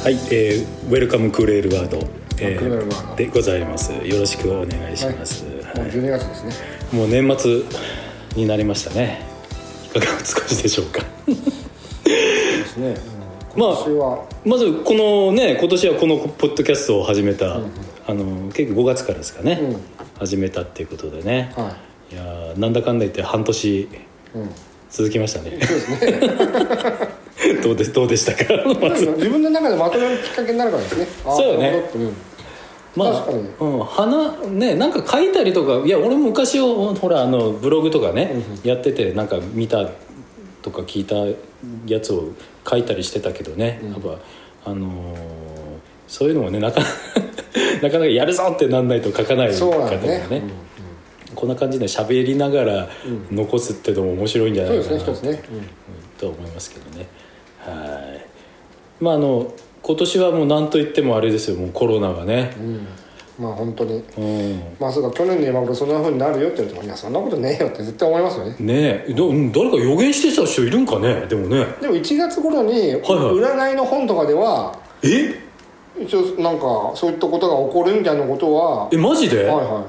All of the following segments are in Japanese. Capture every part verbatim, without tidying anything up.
はい、えー、ウェルカムクーレールワード、えー、でございます。よろしくお願いします。 はい、もうじゅうにがつですね。 もう年末になりましたね。いかがお過ごしでしょうか。 ですね。うん、今年は、 まあ、まずこのね、今年はこのポッドキャストを始めた、うんうん、あの結構ごがつからですかね、うん、始めたっていうことでね、はい、いやなんだかんだ言って半年続きましたね。 うん、そうですね。 どうで、どうでしたか。まず自分の中でまとめるきっかけになるからですね。 そうよね。 うん、 まあ、確かに、うん、花ね、なんか書いたりとか、いや俺も昔をほらあのブログとかね、うん、やっててなんか見たとか聞いたやつを書いたりしてたけどね、うん、やっぱあのー、そういうのもねなかなかなかやるぞってなんないと書かない方がね、ね、うんうん、こんな感じで喋りながら残すっていうのも面白いんじゃないかな、うん、そうですね、一つね、うん、と思いますけどね。はい。まああの今年はもう何と言ってもあれですよ、もうコロナがね、 うん、まあ本当に、うん、まあそうか、去年の今頃そんな風になるよって言うと、いやそんなことねえよって絶対思いますよね。 ねえ、ど誰か予言してた人いるんかね。でもね、 でもいちがつ頃に占いの本とかでは、はいはい、え一応なんかそういったことが起こるみたいなことは、 えマジで、 はいはい、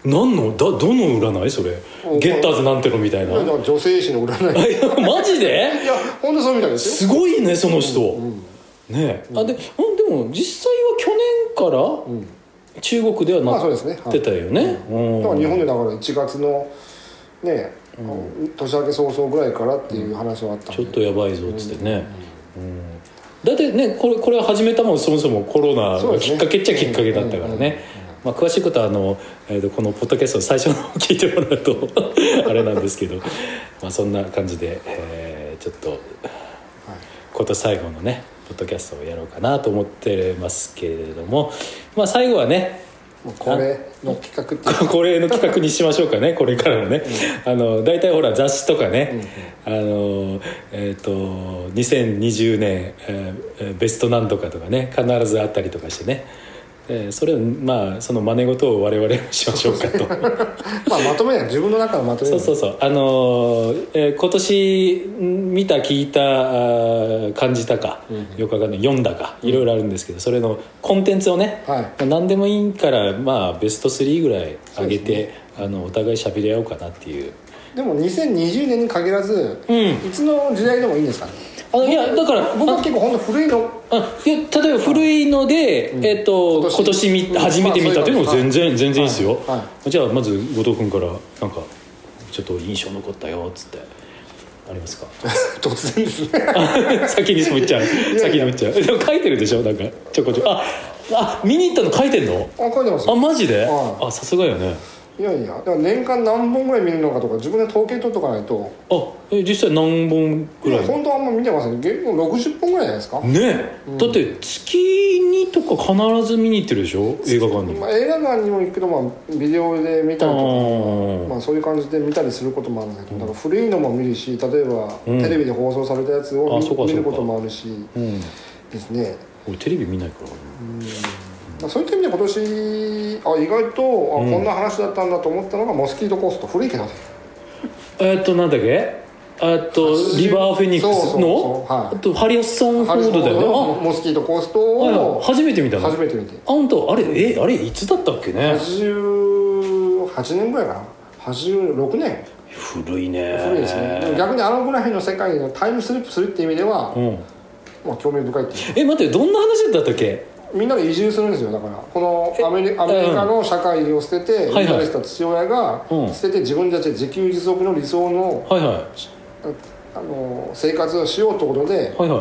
何のだどの占いそれ、ゲッターズなんてのみたいな、 女性誌の占い。 マジで。 いや本当そうみたいですよ。 すごいねその人、うんうん、ねえ、うん、あででも実際は去年から中国ではなってたよね。 だから日本でだからいちがつのね、うん、年明け早々ぐらいからっていう話はあったんで、 ちょっとやばいぞっつってね、うんうんうん、だってねこれ、これ始めたもんそもそもコロナがきっかけっちゃきっかけだったからね。まあ、詳しいことはあの、えー、とこのポッドキャストを最初の聞いてもらうとあれなんですけど、まあそんな感じで、えー、ちょっと今年最後のねポッドキャストをやろうかなと思ってますけれども、まあ最後はね恒例の企画っていう恒例の企画にしましょうかね。これからのね、うん、あの大体ほら雑誌とかね、うんうん、あのえっ、ー、とにせんにじゅうねん、えー、ベストなんとかとかね必ずあったりとかしてね、えー、それをまあその真似事を我々しましょうかと。 まあまとめない自分の中のまとめない。 そうそうそう、あのーえー、今年見た聞いた感じたか、うん、よくわかんない読んだかいろいろあるんですけど、うん、それのコンテンツをね、はい、何でもいいからまあベストスリーぐらい上げて、ね、あのお互い喋り合おうかなっていう。 でもにせんにじゅうねんに限らず、うん、いつの時代でもいいんですかね。 あのいやだから僕は結構本当古いの、 あいや例えば古いので、うん、えー、と今年、今年見初めて見たというのも全然、はい、全然いいですよ、はいはい、じゃあまず後藤君からなんかちょっと印象残ったよっつってありますか。 突然ですね。 先にも言っちゃう先にも言っちゃう。でも書いてるでしょなんかちょこちょこ。ああ見に行ったの書いてんの。 あ書いてますよ。 あマジで、 はい、 あさすがよね。 いやいやだから年間何本ぐらい見るのかとか自分で統計取っとかないと。 あえ実際何本ぐらい。 本当はあんま見てません。結構ろくじゅっぽんぐらいじゃないですかね、うん、だって月にとか必ず見に行ってるでしょ映画館に、 まあ、映画館にも行くけど、まあ、ビデオで見たりとか、まあ、そういう感じで見たりすることもあるんだけど、うん、だから古いのも見るし、例えば、うん、テレビで放送されたやつを 見, 見ることもあるし、うん、ですね。 俺テレビ見ないから、 うん、そういった意味で今年あ意外とあ、うん、こんな話だったんだと思ったのがモスキートコースト。古いけどね。 えーっとなんだっけ、あとリバーフェニックスのあとハリソン・フォードだよね。 モスキートコーストを、はいはい、 初めて見たの。 初めて見て。 あ本当あれえあれいつだったっけね。 はちじゅうはちねんぐらいかな。はちじゅうろくねん。 古いね。 古いですね。でも逆にあのぐらいの世界のタイムスリップするっていう意味では、うん、まあ興味深いっていう。 え待ってどんな話だったっけ。 みんなで移住するんですよ。だからこのアメリ、アメリカの社会を捨てて生まれた父親が捨てて自分たちで自給自足の理想の、はいはい、あの生活をしようということで、はいはい、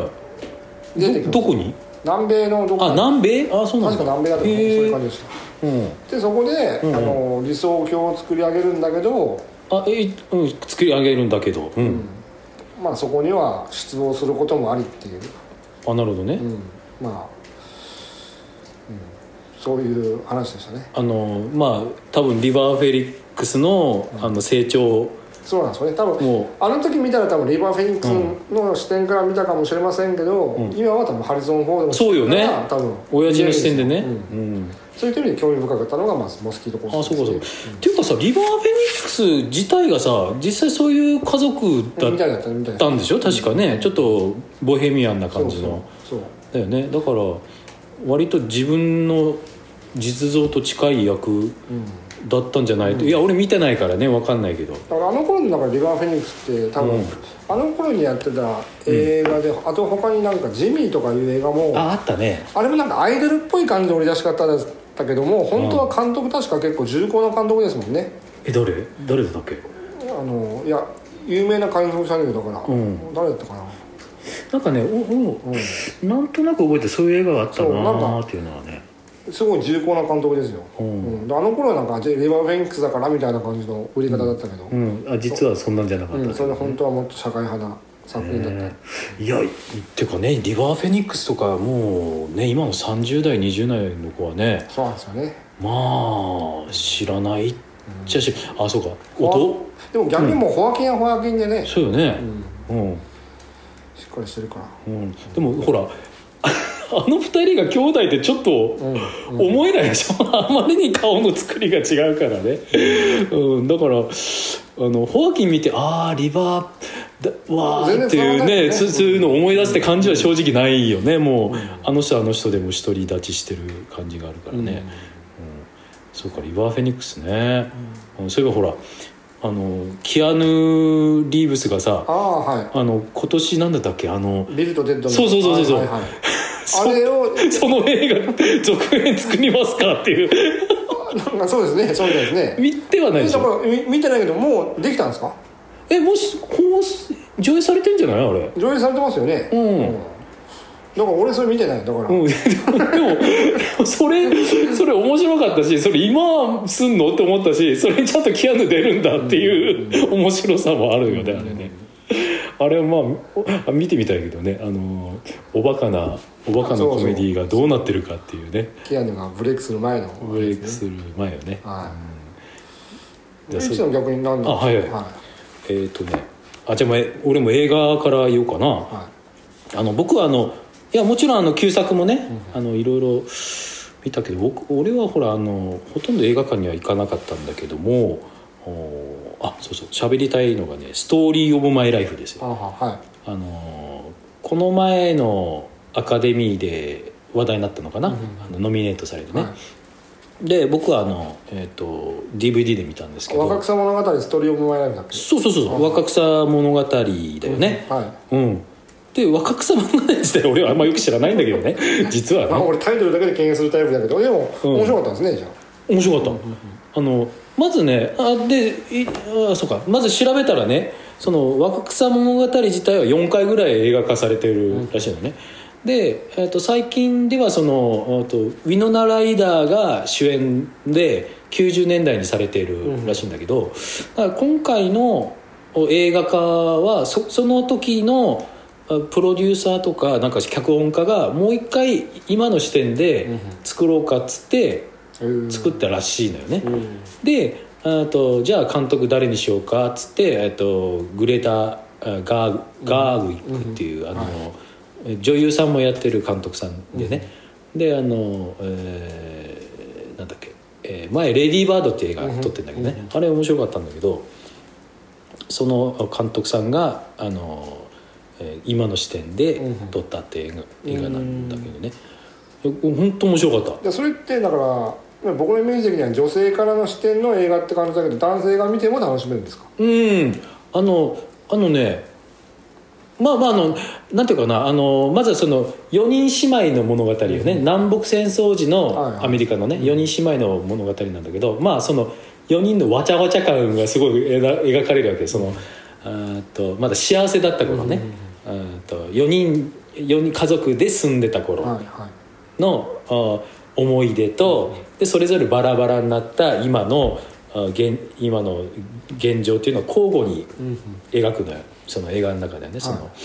出てくる。 どこに。南米のどこか。 あ南米。あそうなんだ。 確か南米だと思う。そういう感じでした、うん、でそこで、うんうん、あの理想郷を作り上げるんだけどあえ、うん、作り上げるんだけど、うんうん、 まあそこには失望することもありっていう。 あなるほどね、 うん、まあうん、そういう話でしたね。 あのまあ多分リバー・フェリックス の,、うん、あの成長。 そうなんですよね。多分あの時見たら多分リバー・フェニックスの視点から見たかもしれませんけど、うん、今は多分ハリソン・フォードの視点から、ね、多分親父の視点でね、 うんうん、そういう意味で興味深かったのがまずモスキートコースト。 あそうかそうか、うん、っていうかさリバー・フェニックス自体がさ実際そういう家族だったんでしょ確かね、うん、ちょっとボヘミアンな感じの。 そうそうそうだよね。だから割と自分の実像と近い役だったんじゃないと、うん、いや俺見てないからね分かんないけど、だからあの頃の中でリバー・フェニックスって多分、うん、あの頃にやってた映画で、うん、あと他になんかジミーとかいう映画もあ, あったね。 あれもなんかアイドルっぽい感じの売り出し方だったけども、本当は監督確か結構重厚な監督ですもんね。 え誰誰だっけ。 あのいや有名な監督さんだから、うん、誰だったかな。 なんかねおお、うん、なんとなく覚えてそういう映画があったなーっていうのはね、 すごい重厚な監督ですよ、うんうん、あの頃はなんかリバー・フェニックスだからみたいな感じの売り方だったけど、 うんうん、あ実はそんなんじゃなかった、ね、 うん、それ本当はもっと社会派な作品だった、えー、いやってかねリバー・フェニックスとかもうね今のさんじゅう代にじゅう代の子はね、 そうなんですよね、 まあ知らないっちゃし、うん、あそうか音でも逆にもうホアキンはホアキンでね、うん、 そうよね、うん、うん、 しっかりしてるから、 うん、でもほらあのふたりが兄弟ってちょっと思えないでしょ、うんうん、あまりに顔の作りが違うからね、うん、だからあのホアキン見てああリバーわーっていうね、そういうのを思い出すって感じは正直ないよね。もう、うん、あの人あの人でも独り立ちしてる感じがあるからね、うんうん、そうかリバー・フェニックスね、うん、そういえばほらあのキアヌ・リーブスがさあ、はい、 あの今年なんだったっけあのビルとデッドのそうそうそうそう、はいはいはい、 あれをその映画続編作りますかっていうなんかそうですねそうですね見てはないでしょ。 だから見てないけどもうできたんですか。 えもし上映されてんじゃないあれ。 上映されてますよね、うん、うん、だから俺それ見てないだから、うん、でもそれそれ面白かったしそれ今すんのって思ったしそれにちゃんとキアヌ出るんだっていう面白さもあるよね、うん、あれね。あれはまあ見てみたいけどね、あのおバカなおバカなコメディがどうなってるかっていうね。 キアヌがブレイクする前の、ね、 ブレイクする前よね、 はい、うん、ブレイクの逆に何だろう。 あはいはい、はい、えっ、ー、とねあじゃあ俺も映画から言おうかな、はい、あの僕はあのいやもちろんあの旧作もね、うん、あのいろいろ見たけど僕俺はほらあのほとんど映画館には行かなかったんだけども、あそうそう喋りたいのがねストーリーオブマイライフですよ。あ、はい、あのこの前のアカデミーで話題になったのかな、うん、あのノミネートされてね、はい、で僕はあの、えー、と ディーブイディー で見たんですけど若草物語ストーリーオブマイライフだっけ。 そうそうそう若草物語だよね、うんはいうん、で若草物語自体俺はあんまよく知らないんだけどね実はね、まあ、 俺タイトルだけで敬遠するタイプだけどでも面白かったんですね、うん、じゃあ面白かった、うんうんうん、あのまずねあであそうかまず調べたらねその若草物語自体はよんかいぐらい映画化されてるらしいのね、うん、で、えー、と最近ではそのとウィノナ・ライダーが主演できゅうじゅうねんだいにされているらしいんだけど、うん、だから今回の映画化は そ, その時のプロデューサーとかなんか脚本家がもう一回今の視点で作ろうかっつって作ったらしいのよね、うん、であとじゃあ監督誰にしようかっつってとグレタ・ガー、ガーグイックっていう、うん、あの、はい、女優さんもやってる監督さんでね、うん、であの、えー、なんだっけ、えー、前レディーバードっていう映画撮ってるんだけどね、うん、あれ面白かったんだけどその監督さんがあの今の視点で撮ったって映画、うん、映画なんだけどね本当面白かった。 それってだから僕のイメージ的には女性からの視点の映画って感じだけど男性が見ても楽しめるんですか。 うんあのあのねまあまああのなんていうかなあのまずはそのよにん姉妹の物語よね、うん、南北戦争時のアメリカのね、はいはい、よにん姉妹の物語なんだけど、まあそのよにんのわちゃわちゃ感がすごい描かれるわけ。そのあとまだ幸せだった頃ね、うん、あとよにんよにん家族で住んでた頃の、はいはい、思い出と、うん、でそれぞれバラバラになった今の現今の現状っていうのを交互に描くのよ、その映画の中でね。その、はい、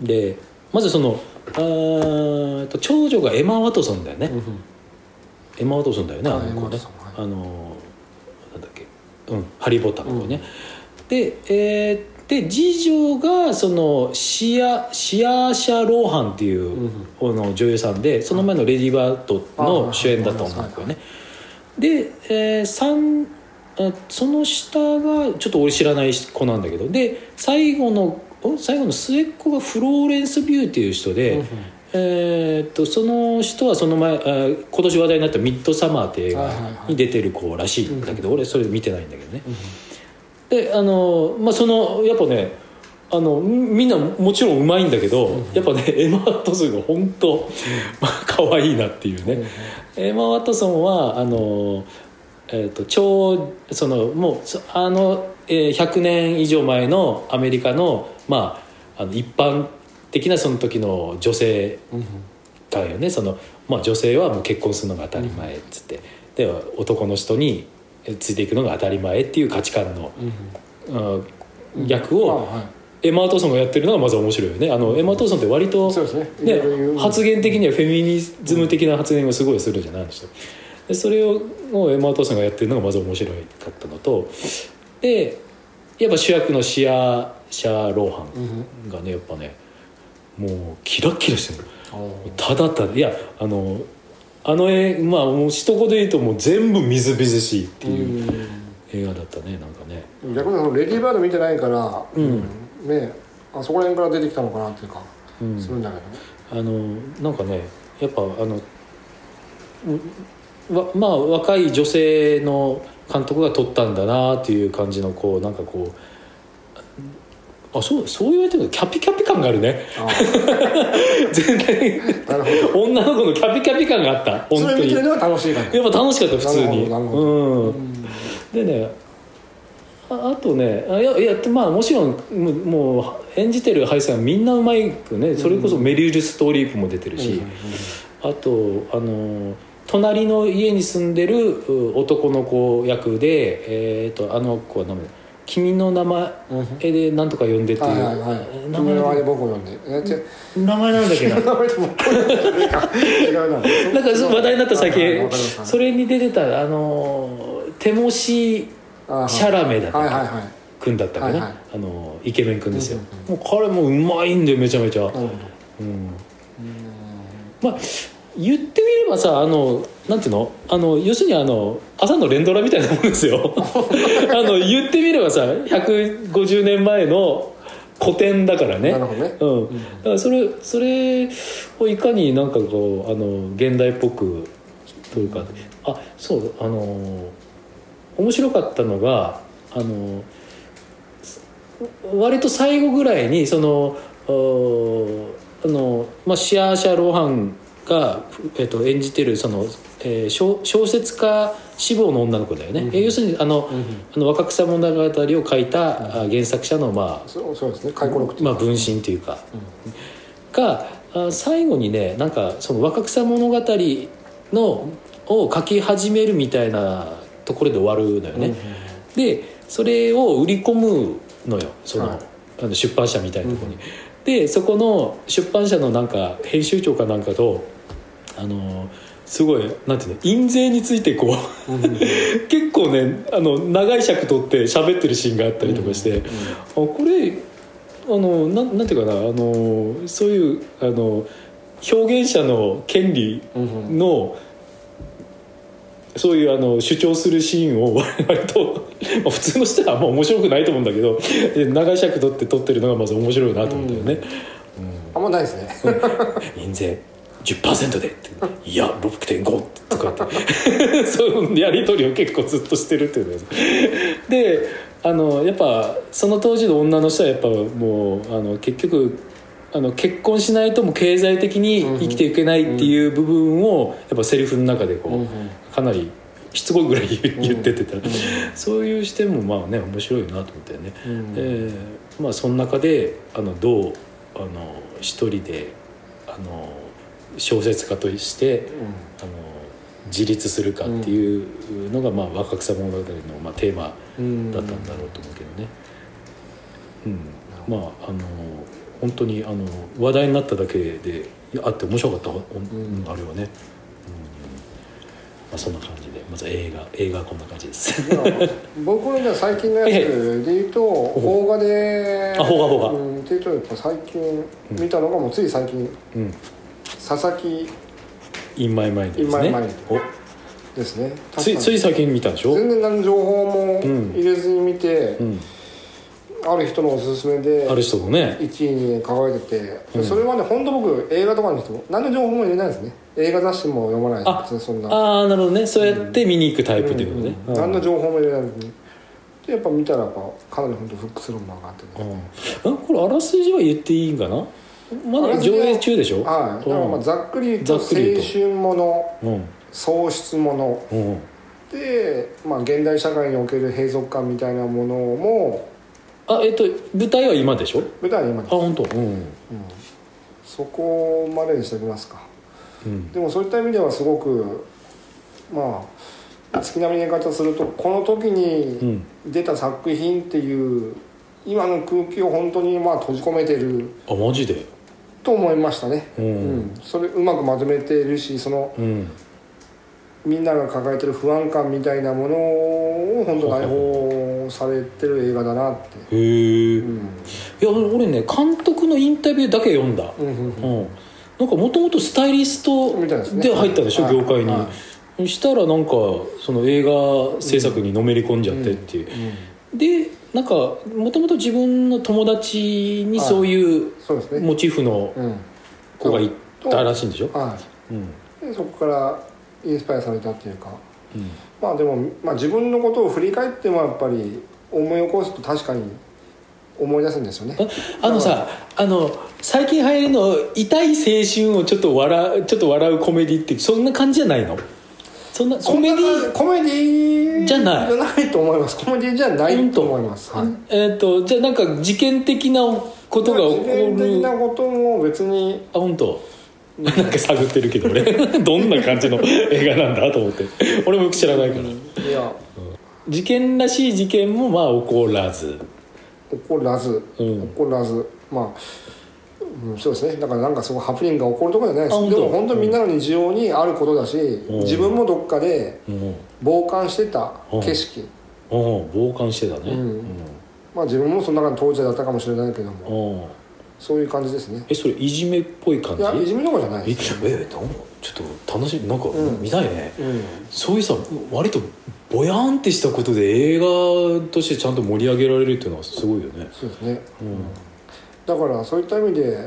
でまずそのあと長女がエマ・ワトソンだよね、うん、エマ・ワトソンだよね、あの子ね、あのなんだっけ、うん、ハリー・ポッターの子ね、うん、で、えー、で次女がそのシアシアーシャ・ローハンっていう、うん、の女優さんでその前のレディー・バードの主演だった女の子よね。で、えー、さんその下がちょっと俺知らない子なんだけど、で最後の最後の末っ子がフローレンス・ビューっていう人で、うんえー、っとその人はその前、今年話題になった「ミッドサマー」って映画に出てる子らしいんだけど、俺それ見てないんだけどね、うん、であのまあそのやっぱねあのみんなもちろんうまいんだけど、うん、やっぱねエマ・ワトソンが本当、うん、可愛いなっていうね、うん、エマ・ワトソンはあの、えー、と超そのもうあの、えー、ひゃくねん以上前のアメリカの、まあ、あの一般的なその時の女性だよね、その、まあ、女性はもう結婚するのが当たり前っつって、で男の人についていくのが当たり前っていう価値観の、うん、役を、うんはいエマ・ワトソンがやってるのがまず面白いよね。あのエマ・ワトソンって割と、ねね、発言的にはフェミニズム的な発言をすごいするじゃないですか。でそれをエマ・ワトソンがやってるのがまず面白かったのと、でやっぱ主役のシア・シャー・ローハンがねやっぱねもうキラッキラしてるの。ただただいやあのあの絵まあもう一言で言うともう全部みずみずしいっていう映画だったね。なんかね逆にレディーバード見てないから、うんね、あそこら辺から出てきたのかなっていうか、うん、するんだけど、ね、あのなんかねやっぱあのわまあ若い女性の監督が撮ったんだなっていう感じのこうなんかこうあそうそう言われてるキャピキャピ感があるね。あ全体なるほど女の子のキャピキャピ感があった。本当にそれ見てるのは楽しい感じ。やっぱ楽しかった普通に。うん、でねあとねいやいやまあもちろんもう演じてる俳優さんみんなうまいくね。それこそメリル・ストリープも出てるし、うん、あとあの隣の家に住んでる男の子役で、えー、とあの子は名前君の名前で何とか呼んでっていう、はいはいはい、名前で僕呼んで名前なんだっけな名前で僕違うななんか話題になった先、はいはい、それに出てたあのテモシー・シャラメだったっけ、はいはいはい、君だったかな、はいはい、あのイケメン君ですよ、うんうん、もう彼もうまいんでめちゃめちゃ、うんうん、まあ言ってみればさあのなんていうのあの要するにあの朝の連ドラみたいなもんですよあの言ってみればさひゃくごじゅうねんまえの古典だからね。なるほどね、うん、だからそれそれをいかになんかこうあの現代っぽくというか、あそうあの面白かったのがあの割と最後ぐらいにそのあの、まあ、シアーシャ・ローハンが、えっと、演じてるその、えー、小, 小説家志望の女の子だよね、うん、えー、要するにあの、うん、あの若草物語を書いた、うん、原作者の、まあそうそうですね、回顧録というか、 まあ、分身というか、うん、があ最後にねなんかその若草物語のを書き始めるみたいなところで終わるのよね、うん、でそれを売り込むのよその、はい、あの出版社みたいなところに、うん、でそこの出版社のなんか編集長かなんかとあのすごいなんていうの印税についてこう、うん、結構ねあの長い尺取って喋ってるシーンがあったりとかして、うんうん、あこれあの な, なんていうかなあのそういうあの表現者の権利の、うん、そういうあの主張するシーンを割と普通の人はあんま面白くないと思うんだけど長い尺取って撮ってるのがまず面白いなと思ったよね、 うんうん、あんまないですね印税 じゅっパーセント でっていや ろくてんご とかってそういうやり取りを結構ずっとしてるっていうのであのやっぱその当時の女の人はやっぱもうあの結局あの結婚しないとも経済的に生きていけないっていう部分をやっぱセリフの中でこうかなりしつこいぐらい言っててた、うんうん、そういう視点もまあね面白いなと思ってね、うんでまあ、その中であのどうあの一人であの小説家として、うん、あの自立するかっていうのが、まあ、若草物語の、まあ、テーマだったんだろうと思うけどね、うんまああの本当にあの話題になっただけであって面白かった、うん、あれはね、うんまあ、そんな感じでまず映画映画はこんな感じです僕のじゃ最近のやつで言うと邦画であ邦画邦画、 うん、っていうとやっぱ最近見たのがもうつい最近、うん、佐々木インマイマインドですね。インマイマインドですね。 ついつい最近見たでしょ。 全然何の情報も入れずに見て、うんうん、 ある人のおすすめである人もねいちいに輝いてて、 うん、 それはね本当僕映画とかにしても何の情報も入れないですね。映画雑誌も読まないです。そんなああなるほどね。そうやって見に行くタイプっていうことね、 うんうんうん、何の情報も入れないですね。でやっぱ見たらやっぱかなり本当フックスロンマーがあってね、 うん、これあらすじは言っていいんかな。まだ上映中でしょ。 はい、だからまあざっくり言うと青春もの、うん、喪失もの、うん、で、まあ、現代社会における閉塞感みたいなものもあえっと舞台は今でしょ。 舞台は今です。 あ本当、うんうん、 そこまでにしておきますか、うん、でもそういった意味ではすごくまあ月並みの言い方するとこの時に出た作品っていう今の空気を本当にまあ閉じ込めてる。 あマジでと思いましたね、うんうん、それうまくまとめているしその、うん、みんなが抱えてる不安感みたいなものを本当内包されてる映画だなって。 へえ、うん、いや俺ね監督のインタビューだけ読んだ、うんうんうん、なんかもともとスタイリストで入ったでしょ、ね、業界に、はい、したらなんかその映画制作にのめり込んじゃってっていう、うんうんうん、でなんかもともと自分の友達にそういうモチーフの子がいたらしいんでしょ、はいうん、でそこからインスパイアされたっていうか、うん、まあでも、まあ、自分のことを振り返ってもやっぱり思い起こすと確かに思い出すんですよね。 あのさあの最近流行りの痛い青春をちょっと笑う、ちょっと笑うコメディってそんな感じじゃないの？そんなコメディコメディじゃないじゃないと思います。コメディじゃないと思います、はい、 えー、とじゃあなんか事件的なことが起こる。事件的なことも別にあ本当なんか探ってるけど俺どんな感じの映画なんだと思って俺もよく知らないから、うん、いや、うん、事件らしい事件もまあ起こらず起こらず、うん、起こらずまあうん、そうですね。だからなんかすごいハプニングが起こるところじゃないです。でも本当にみんなの日常にあることだし、うん、自分もどっかで傍観してた景色、 うんうん、傍観してたね、うんうん、 まあ自分もその中の当事者だったかもしれないけども、そういう感じですね。 えそれいじめっぽい感じ？ いやいじめとかじゃないです、 ね、えちょっと楽しみなんか見たいね、うんうん、そういうさ割とぼやんってしたことで映画としてちゃんと盛り上げられるっていうのはすごいよね。 そうですね、うんだからそういった意味で、うん、ち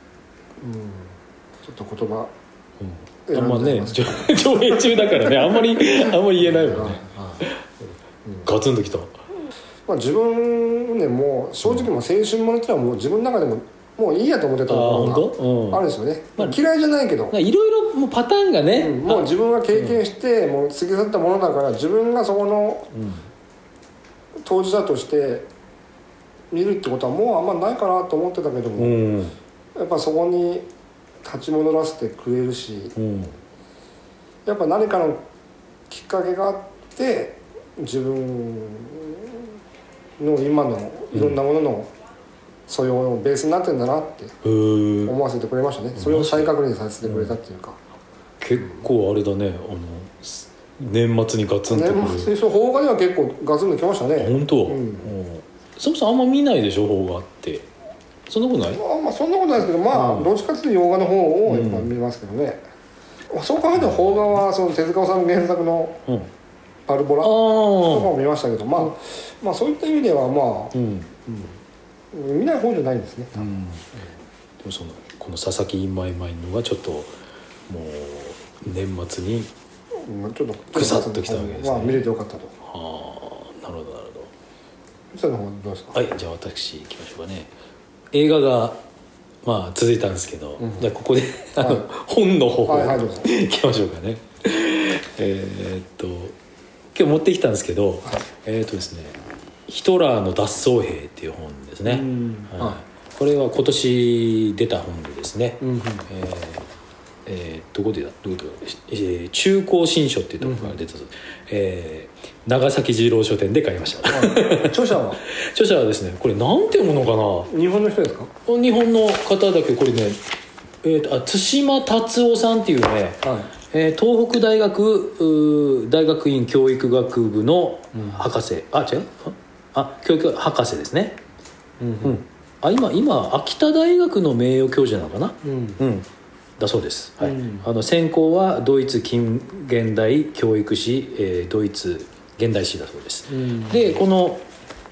ょっと言葉、 うん、あんまね上映中だからねあんまりあんまり言えないもんね、うん、ガツンときた、 まあ、自分ねもう正直もう青春ものってのはもう自分の中でももういいやと思ってたところがあるんですよね、まあ、嫌いじゃないけどいろいろもうパターンがね、 うん、もう自分が経験して、うん、もう過ぎ去ったものだから自分がそこの当事者として見るってことはもうあんまないかなと思ってたけども、うん、やっぱそこに立ち戻らせてくれるし、うん、やっぱ何かのきっかけがあって自分の今のいろんなものの素養のベースになってんだなって思わせてくれましたね、うん、それを再確認させてくれたっていうか、 うん、結構あれだねあの年末にガツンとくる年末にそう邦画では結構ガツンときましたね。 本当、うんうんそもそもあんま見ないでしょ邦画ってそんなことない？ まあ、まあそんなことないですけどまあ、うん、どっちかっていうと洋画の方をやっぱ見ますけどね、うん、そう考えたら邦画はその手塚治虫原作のパルボラとかも見ましたけど、まあ、まあそういった意味ではまあ、うんうん、見ない方じゃないんですね、うん、でもそのこの佐々木インマイマイのがちょっともう年末にちょっとグサッときたわけですね、 まあ、見れてよかったと。 はあなるほどなるほど。 その方どうですか？ はいじゃあ私いきましょうかね。映画がまあ続いたんですけど、うん、じゃあここであの、はい、本の方をいきましょうかね。えー、っと今日持ってきたんですけど、はい、えー、っとですねヒトラーの脱走兵っていう本ですね、はい、これは今年出た本でですね、うんうん、えーえー、どこでだどこでだ、えー、中高新書っていうところから出た、うんえー、長崎二郎書店で買いました、 はい、著者は著者はですねこれなんて読むのかな。日本の人ですか？ 日本の方だけどこれね、えー、とあ対馬達夫さんっていうね、はいえー、東北大学大学院教育学部の博士、うん、あ違うあ教育博士ですね、うんうん、あ 今, 今秋田大学の名誉教授なのかな、うんうんだそうです、はいうん、あの専攻はドイツ近現代教育史、えー、ドイツ現代史だそうです、うん、でこの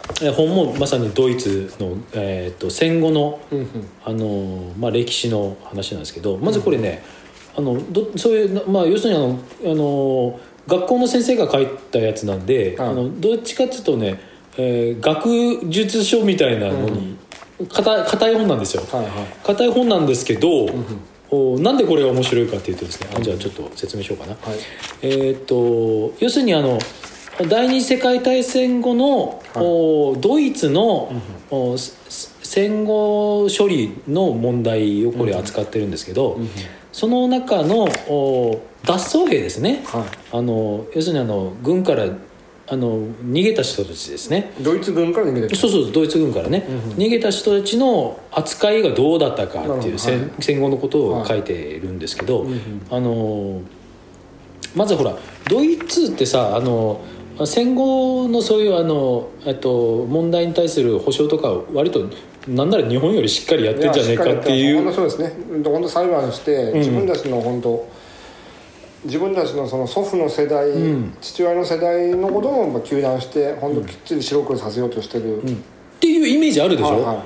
本もまさにドイツの、えー、と戦後の、 うんうんあの、まあ、歴史の話なんですけど、まずこれね、あのどそういう、まあ、要するにあのあの学校の先生が書いたやつなんで、 はい、 あのどっちかっていうとね、えー、学術書みたいなのに硬、うん、い本なんですよ。 はいはい、 硬い本なんですけど、うんうん、 なんでこれが面白いかっていうとですね、あ、じゃあちょっと説明しようかな、 はい、 えー、と要するにあの第二次世界大戦後の、はい、ドイツの、うん、戦後処理の問題をこれ扱ってるんですけど、うんうん、その中の脱走兵ですね、はい、あの要するにあの軍からあの逃げた人たちですね。 ドイツ軍から逃げた人、 そうそうドイツ軍からね、うんうん、逃げた人たちの扱いがどうだったかっていう戦、はい、戦後のことを書いているんですけど、はい、あのまずほらドイツってさ、あの戦後のそういうあの、えっと、問題に対する保障とか割となんなら日本よりしっかりやってるんじゃないかっていう。 本当そうですね。本当裁判して、うん、自分たちの本当自分たちのその祖父の世代、うん、父親の世代のことを糾弾して本当きっちり白黒させようとしてる、うん、 っていうイメージあるでしょ、はいはい、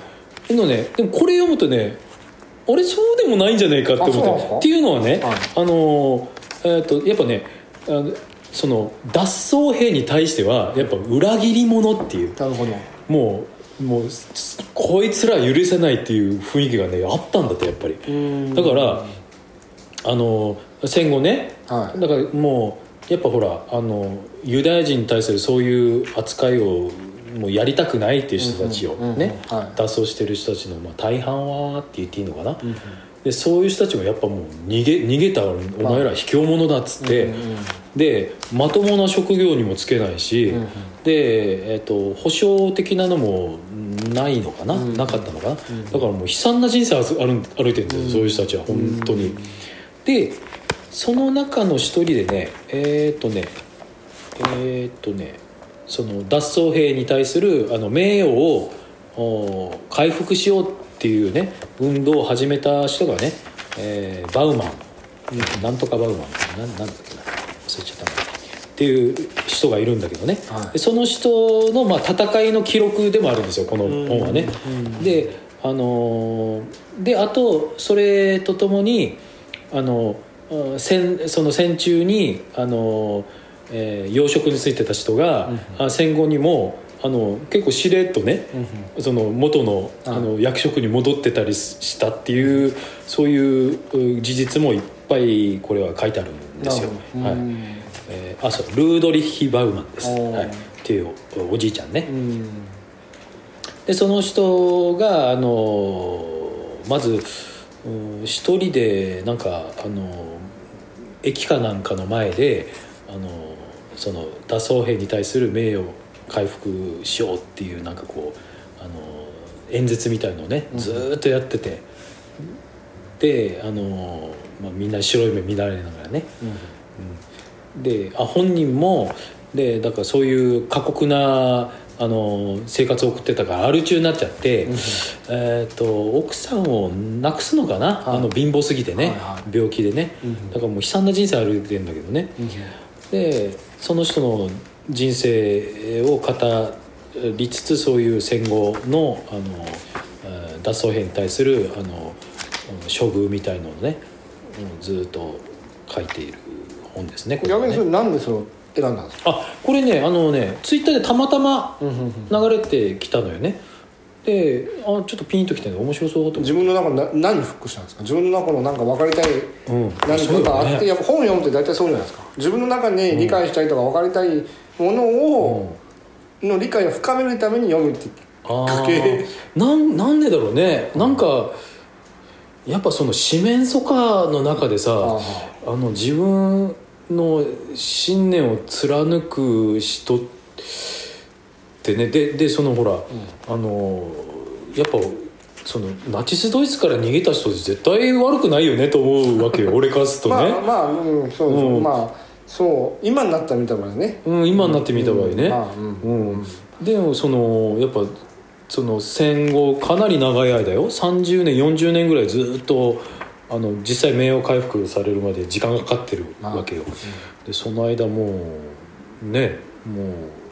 のね、でもこれ読むとね、あれそうでもないんじゃないかって思ってっていうのはね、はい、あの、えー、とやっぱね、あのその脱走兵に対してはやっぱ裏切り者っていう、 なるほど、 もうもうこいつら許せないっていう雰囲気がねあったんだって、やっぱり。だからあの戦後ね、はい、だからもうやっぱほらあのユダヤ人に対するそういう扱いをもうやりたくないっていう人たちをね、うんうんうんはい、脱走してる人たちのまあ大半はって言っていいのかな、うんうん、でそういう人たちもやっぱもう逃げ、逃げたお前ら卑怯者だっつって、うんうんうん、でまともな職業にもつけないし、うんうん、で、えーと、保証的なのもないのかな、うんうん、なかったのかな、うんうん、だからもう悲惨な人生歩歩いてるんですよ、うんうん、そういう人たちは本当に、うんうん、でその中の一人でねえっ、ー、とねえっ、ー、とねその脱走兵に対するあの名誉を回復しようっていうね運動を始めた人がね、えー、バウマン、うん、なんとかバウマンなんなんだっけな忘れちゃったなっていう人がいるんだけどね、はい、でその人のまあ戦いの記録でもあるんですよこの本はね、うん、であのであとそれとともにあの戦その戦中にあの、えー、養殖についてた人が、うん、戦後にもあの結構しれっとね、うん、その元 の, あの役職に戻ってたりしたっていう、うん、そういう事実もいっぱいこれは書いてあるんですよ、はいえー、あそうルードリッヒ・バウマンです、はい、っていうおじいちゃんね、うん、でその人があのまず一人でなんかあの駅かなんかの前であのその脱走兵に対する名誉回復しようっていうなんかこうあの演説みたいのをねずっとやってて、うん、であの、まあ、みんな白い目見られながらね、うん、であ本人もでだからそういう過酷なあの生活を送ってたからアル中になっちゃって、うん、えー、と奥さんを亡くすのかな、はい、あの貧乏すぎてね、はいはい、病気でね、うん、だからもう悲惨な人生歩いてるんだけどね、うん、でその人の人生を語りつつそういう戦後の、あの脱走兵に対するあの処遇みたいのをねずっと書いている本ですね。 逆にそれ何でそれを選んだんですか？ あこれねあのねツイッターでたまたま流れてきたのよね。であちょっとピンときてね面白そうと思って自分の中の何フックしたんですか？自分の中のなんか分かりたい何かがあって、うんね、やっぱ本読むって大体そうじゃないですか。自分の中に理解したいとか分かりたいものを、うん、の理解を深めるために読むってきっかけな ん, なんでだろうね。なんかやっぱその四面楚歌の中でさ あ, あの自分の信念を貫く人ってね で, でそのほら、うん、あのやっぱそのナチスドイツから逃げた人って絶対悪くないよねと思うわけよ俺からするとねまあまあ、うん、そうそう、うん、まあそう今になってみた場合ね、 うん、今になってみた場合ね、でもそのやっぱその戦後かなり長い間よさんじゅうねんよんじゅうねんぐらいずっとあの実際名誉回復されるまで時間がかかってるわけよ、うん、でその間もうねもう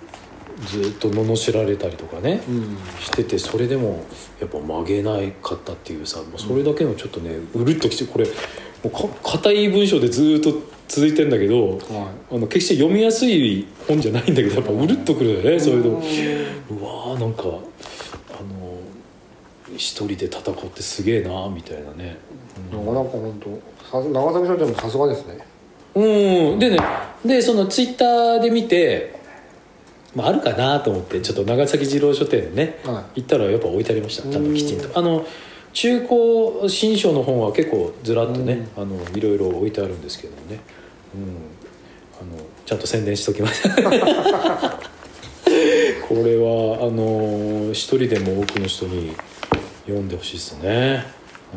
ずっと罵られたりとかね、 うん、 してて、それでもやっぱ曲げないかったっていうさ、もうそれだけのちょっとねうるっときて、これもうか硬い文章でずっと続いてんだけど、はい、あの決して読みやすい本じゃないんだけど、やっぱうるっとくるよね、うん、そういうの。うわーなんかあの一人で戦ってすげえなみたいなね、 うん、なんか本当長崎商店もさすがですね。 うん、でね、でそのツイッターで見て、まあ、あるかなと思ってちょっと長崎二郎書店ね、はい、行ったらやっぱ置いてありました、ちゃんときちんと。あの中古新書の本は結構ずらっとね、あのいろいろ置いてあるんですけどね、うん、あのちゃんと宣伝しときましたこれはあの一人でも多くの人に読んでほしいですね。うん、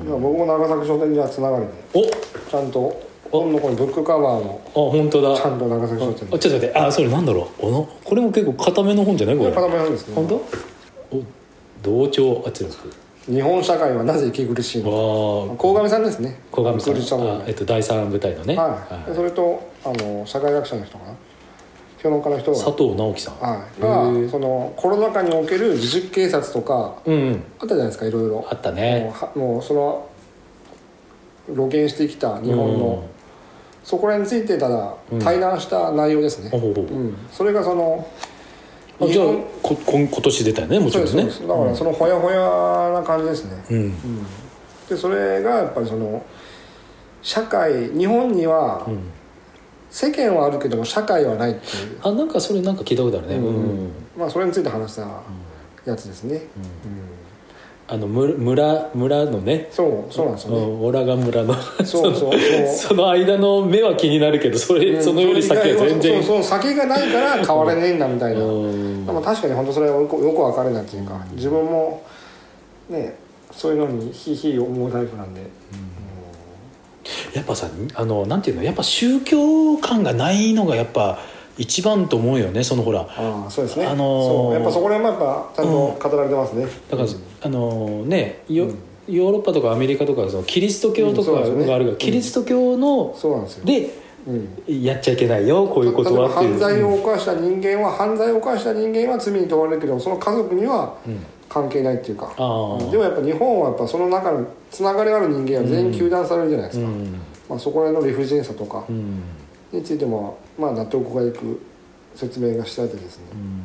僕も長崎書店にはつながりで、おちゃんと本のこのブックカバーの、 あ本当だ、 ちゃんと長崎書店あ、ちょっと待って、あ、それなんだろう、おこれも結構固めの本じゃないこれ。 固めなんですね。 本当？お同調圧力。 日本社会はなぜ息苦しいのか。鴻上さんですね。 鴻上さん、あ、えっと第三部隊のね。 はい。はい、それとあの社会学者の人かな、評論家の人が佐藤直樹さん、 はい、がそのコロナ禍における自粛警察とか、うんうん、あったじゃないですか、いろいろ。 あったね。 もう、もうその露見してきた日本の、うん、そこらについてただ対談した内容ですね、うんうん、それがそのあじゃあこ今年出たよね、もちろんね。 そうです、だからそのほやほやな感じですね、うんうん、でそれがやっぱりその社会、日本には世間はあるけども社会はないっていう、 あ、なんかそれなんか聞いたことあるね、うんうん、 まあ、それについて話したやつですね、うんうん、 あの村, 村のね、 そうそうなんですよね、 オラガ村のそうそうそうその間の目は気になるけど、それ、うん、そのより先は全然そうそう、先がないから変われねえんだみたいな、うん、でも確かに本当それはよく分かれないっていうか、自分もねそういうのにひいひい思うタイプなんで、うん、 やっぱさ、あのなんていうの、やっぱ宗教感がないのがやっぱ一番と思うよね、そのほら、 あ、そうですね、あのー、そうやっぱそこら辺もやっぱちゃんと語られてますね、うん、 だから、うん、あのー、ねよ、うん、ヨーロッパとかアメリカとかそのキリスト教とかがあるから、うんね、キリスト教の、 そうなんですよで、うん、やっちゃいけないよこういうことはっていう、 犯罪を犯した人間は、うん、犯罪を犯した人間は罪に問われるけど、その家族には関係ないっていうか、うん、でもやっぱ日本はやっぱその中のつながりがある人間は全員糾弾されるじゃないですか、うん、まあ、そこら辺の理不尽さとかについても、まあ、納得がいく説明がしてあってですね、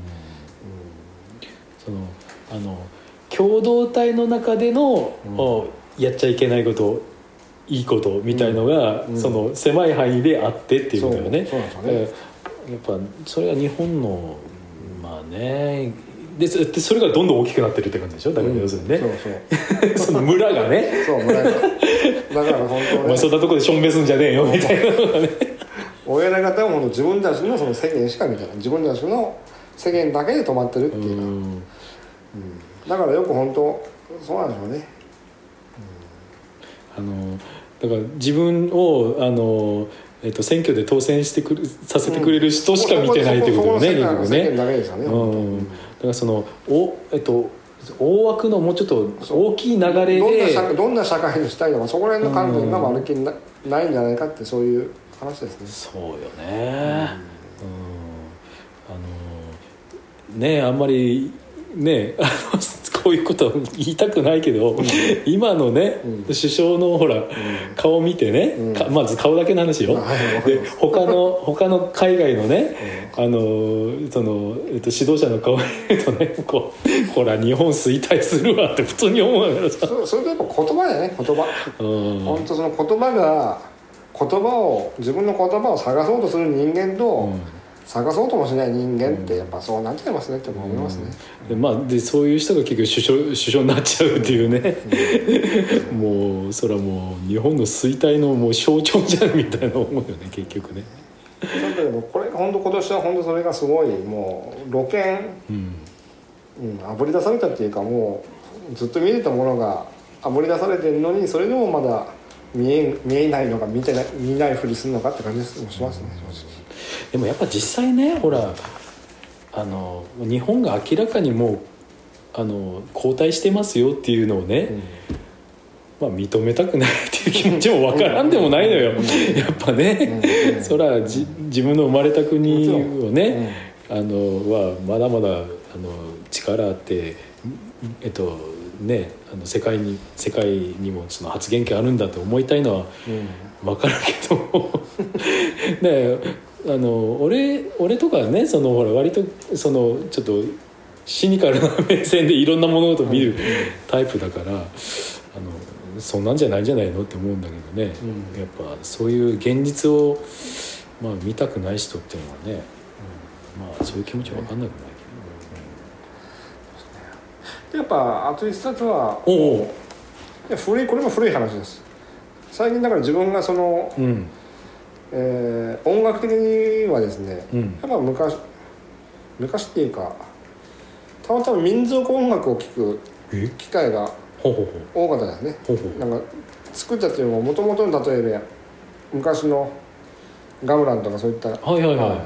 うんうん、そのあの共同体の中での、うん、やっちゃいけないこと、いいことみたいのが、うん、その狭い範囲であってっていうことだよね。そう、そうなんですよね。やっぱそれが日本のまあね、でそれがどんどん大きくなってるって感じでしょ、だから要するにね、うん、そうそうその村がねそう村がだから本当、ね、 お前そんなとこでしょんべすんじゃねえよみたいなのがね親方は自分たちのその世間しか見てない、自分たちの世間だけで止まってるっていうか、うん、うん、だからよく本当そうなんでしょうね、 うん、あのだから自分をあの、えっと、選挙で当選してくるさせてくれる人しか見てないってことだよね、 世間だけですよね、 うん、だからそのお、えっと、大枠のもうちょっと大きい流れでどんな社、どんな社会にしたいのか、そこら辺の観点がまるっきりな、ないんじゃないかって、そういう話ですね。 そうよね、うん、うん、あのね、あんまりねこういうことは言いたくないけど、うん、今のね、うん、首相のほら、うん、顔見てね、うん、まず顔だけの話よ、で他の他の海外のね、うん、あのその、えっと、指導者の顔見るとね、こうほら日本衰退するわって普通に思うからさ、 そ, それとやっぱ言葉だよね、言葉、うん、本当その言葉が言葉を自分の言葉を探そうとする人間と、うん、探そうともしない人間ってやっぱそうなっちゃいますねって思いますね、 うん、でまあ、でそういう人が結局首相、首相になっちゃうっていうね、うん、もうそれはもう日本の衰退のもう象徴じゃんみたいな思うよね結局ね。 だけどこれ本当今年は本当それがすごいもう露見、うんうん、あぶり出されたっていうか、もうずっと見えてたものがあぶり出されてるのに、それでもまだ見え、見えないのか見てない、見ないふりするのかって感じもしますね、正直。 でもやっぱ実際ね、ほらあの日本が明らかにもうあの後退してますよっていうのをね、うん、まあ、認めたくないっていう気持ちもわからんでもないのよ、うん、やっぱね、うん、そらじ自分の生まれた国をね、 あのはまだまだあの力あってえっとねあの世界に世界にもその発言権あるんだと思いたいのは分かるけど、うん、ねあの俺俺とかねそのほら割とそのちょっとシニカルな目線でいろんな物事を見るタイプだから、うん、あのそんなんじゃないんじゃないのって思うんだけどね、うん、やっぱそういう現実を、まあ、見たくない人っていうのはね、うん、まあそういう気持ちは分かんなくないけど、うん、やっぱあと一冊はおいや古いこれも古い話です。最近だから自分がその、うんえー、音楽的にはですね、うん、やっぱ昔昔っていうかたまたま民族音楽を聴く機会が多かったですね。ほうほうなんか作ったっていうのももともとの例えば昔のガムランとかそういった、はいはいはい、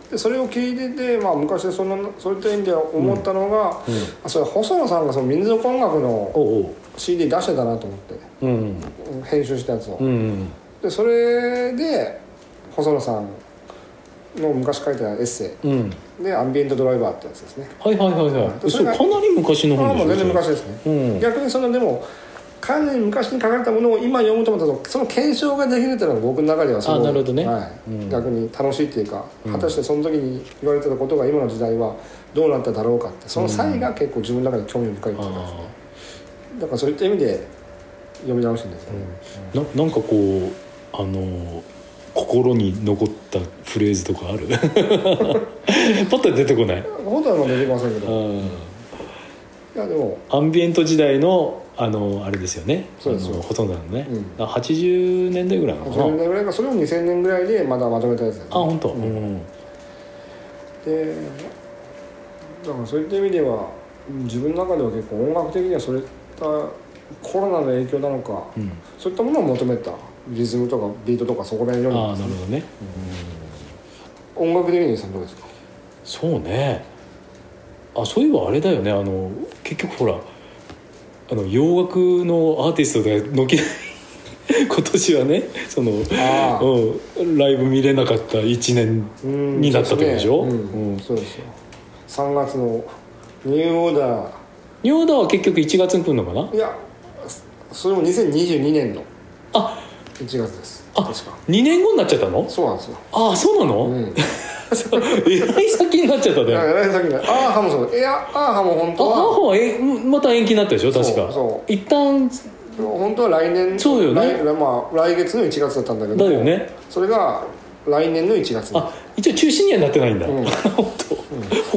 でそれを聞いてて、まあ、昔そのそういった意味で思ったのが、うんうん、それ細野さんがその民族音楽の シーディー 出してたなと思って、うんうん、編集したやつを、うんうん、でそれで細野さんの昔書いたエッセイ、うん、でアンビエントドライバーってやつですね。 はいはいはいはい。それかなり昔の本ですね。 全然昔ですね、うん、逆にそのでもかなり昔に書かれたものを今読むと思ったらその検証ができるっていうのが僕の中ではすごい、あ、なるほどね、はいうん、逆に楽しいっていうか、果たしてその時に言われてたことが今の時代はどうなっただろうかってその際が結構自分の中で興味深いっていうかですね、うん、だからそういった意味で読み直してるんですよね、 うん、な, なんかこうあの心に残ったフレーズとかあるポッと出てこない。 ポッとは出てきませんけど、うん、いやでもアンビエント時代のあのあれですよね。 そうですよ。 ほとんどのね、うん、はちじゅうねんだいぐらいなのかな。はちじゅうねんだいぐらいかそれをにせんねんぐらいでまだまとめたやつですね。あ本当。うん、でだからそういった意味では自分の中では結構音楽的にはそういったコロナの影響なのか、うん、そういったものを求めたリズムとかビートとかそこら辺より、ね、あなるほどね、うん、音楽的にさんどうですか。 そうねあそういえばあれだよねあの結局ほらあの洋楽のアーティストで軒並み今年はねそのあ、うん、ライブ見れなかったいちねんになったってことでしょ。うんうんうん、そうですよ。さんがつのニューオーダーニューオーダーは結局いちがつに来るのかな。 いやそれもにせんにじゅうにねんのあいちがつです。 あ確かにねんごになっちゃったの。 そうなんですよ。 ああそうなの、うん、えらい先になっちゃったね。えらい先になアーハもそういやアーハも本当はアーハはえまた延期になったでしょ確か。そうそう一旦本当は来年そうよね来、まあ、来月のいちがつだったんだけどだよねそれが来年のいちがつにあ一応中止にはなってないんだ、うん、本当、うん、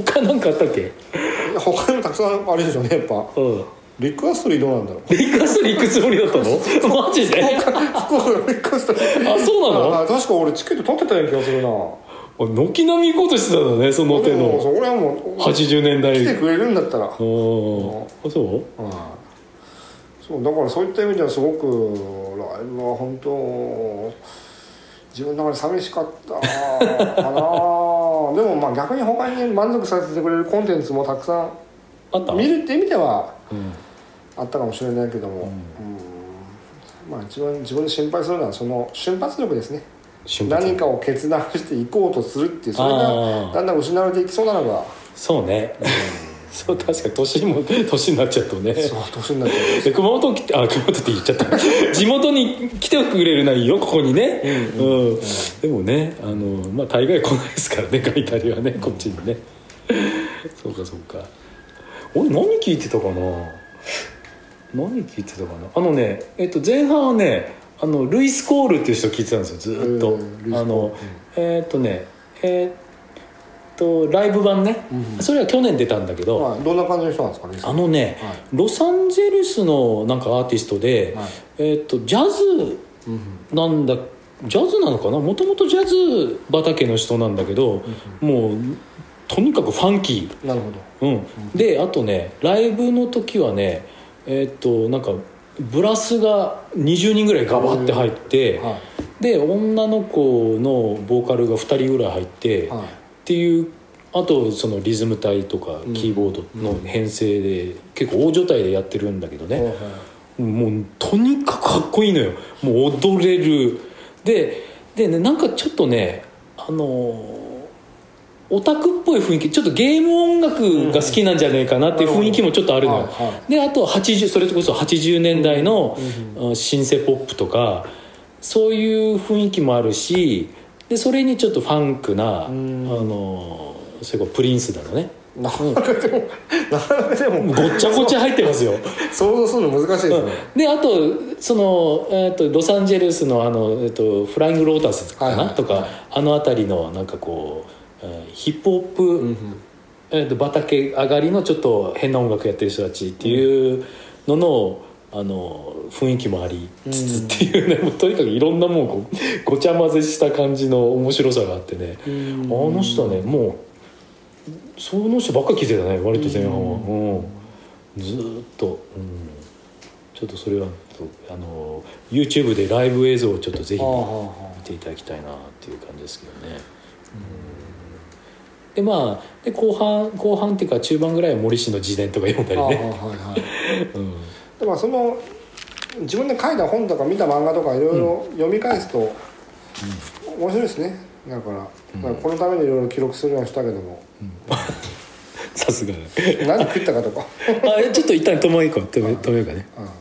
他なんかあったっけ。 他にもたくさんあるでしょうねやっぱ、うんリック・アストリーどうなんだろう。 リック・アストリー行くつもりだったのマジで福岡のリック・アストリーあそうなの。 確か俺チケット取ってたような気がするな。 軒並み行こうとしてたんだねその手のそれはもうはちじゅうねんだい来てくれるんだったらあそうそう、うん、 そうだからそういった意味ではすごくライブは本当自分の中で寂しかったかなでもまあ逆に他に満足させてくれるコンテンツもたくさんあった見るって意味では、うんあったかもしれないけども、うんうんまあ、一番自分で心配するのはその瞬発力ですね。何かを決断していこうとするっていうそれがだんだん失われていきそうなのがそうね、うん、そう確かに年も年になっちゃうとねそう年になっちゃうで熊本あ熊本って言っちゃった地元に来てくれるないよここにね、うんうんうん、でもねあの、まあ、大概来ないですからね書いたりはねこっちにねそうかそうか俺何聞いてたかな何聞いてたかなあのね、えっと、前半はねあのルイス・コールっていう人聞いてたんですよずっと、えー、あの、うん、えー、っとねえー、っとライブ版ね、うん、それは去年出たんだけど、 はい、どんな感じの人なんですかね。 あのね、はい、ロサンゼルスのなんかアーティストで、はいえー、っとジャズなんだ、うん、ジャズなのかなもともとジャズ畑の人なんだけど、うん、もうとにかくファンキーなるほど、 うん、であとねライブの時はねえー、っとなんかブラスがにじゅうにんぐらいガバッて入って、はい、で女の子のボーカルがふたりぐらい入って、はい、っていうあとそのリズム隊とかキーボードの編成で、うん、結構大所帯でやってるんだけどね、うん、もうとにかくかっこいいのよ。もう踊れるでで、ね、なんかちょっとねあのオタクっぽい雰囲気、ちょっとゲーム音楽が好きなんじゃねえかなっていう雰囲気もちょっとあるのよ、はいはい、であとはちじゅうそれこそはちじゅうねんだいのシンセポップとかそういう雰囲気もあるし、でそれにちょっとファンクな、あのそれこそプリンスだのね、 なかなかでもなかなかでもごっちゃごちゃ入ってますよ想像するの難しいですね、 うん、であとその、えー、とロサンゼルスの、あの、えー、とフライングロータスかな、はいはいはい、とかあの辺りのなんかこうヒップホップ、うんうん、えー、と畑上がりのちょっと変な音楽やってる人たちっていうのの、うん、あの雰囲気もありつつっていうね、うん、もうとにかくいろんなもんこうごちゃ混ぜした感じの面白さがあってね、うん、あの人はねもうその人ばっかり聞いてたね割と前半は、うんうん、ずっと、うん、ちょっとそれはあの YouTube でライブ映像をちょっとぜひ、ね、見ていただきたいなっていう感じですけどね、うん、でまあで後半後半っていうか中盤ぐらいは森氏の自伝とか読んだりね、はいはいうん、 でもその自分で書いた本とか見た漫画とかいろいろ読み返すと、うん、面白いですね。だから、うん、このためにいろいろ記録するようにしたけども、うん、 さすが何食ったかとかあちょっと一旦止めようか止め止めようかね、うん、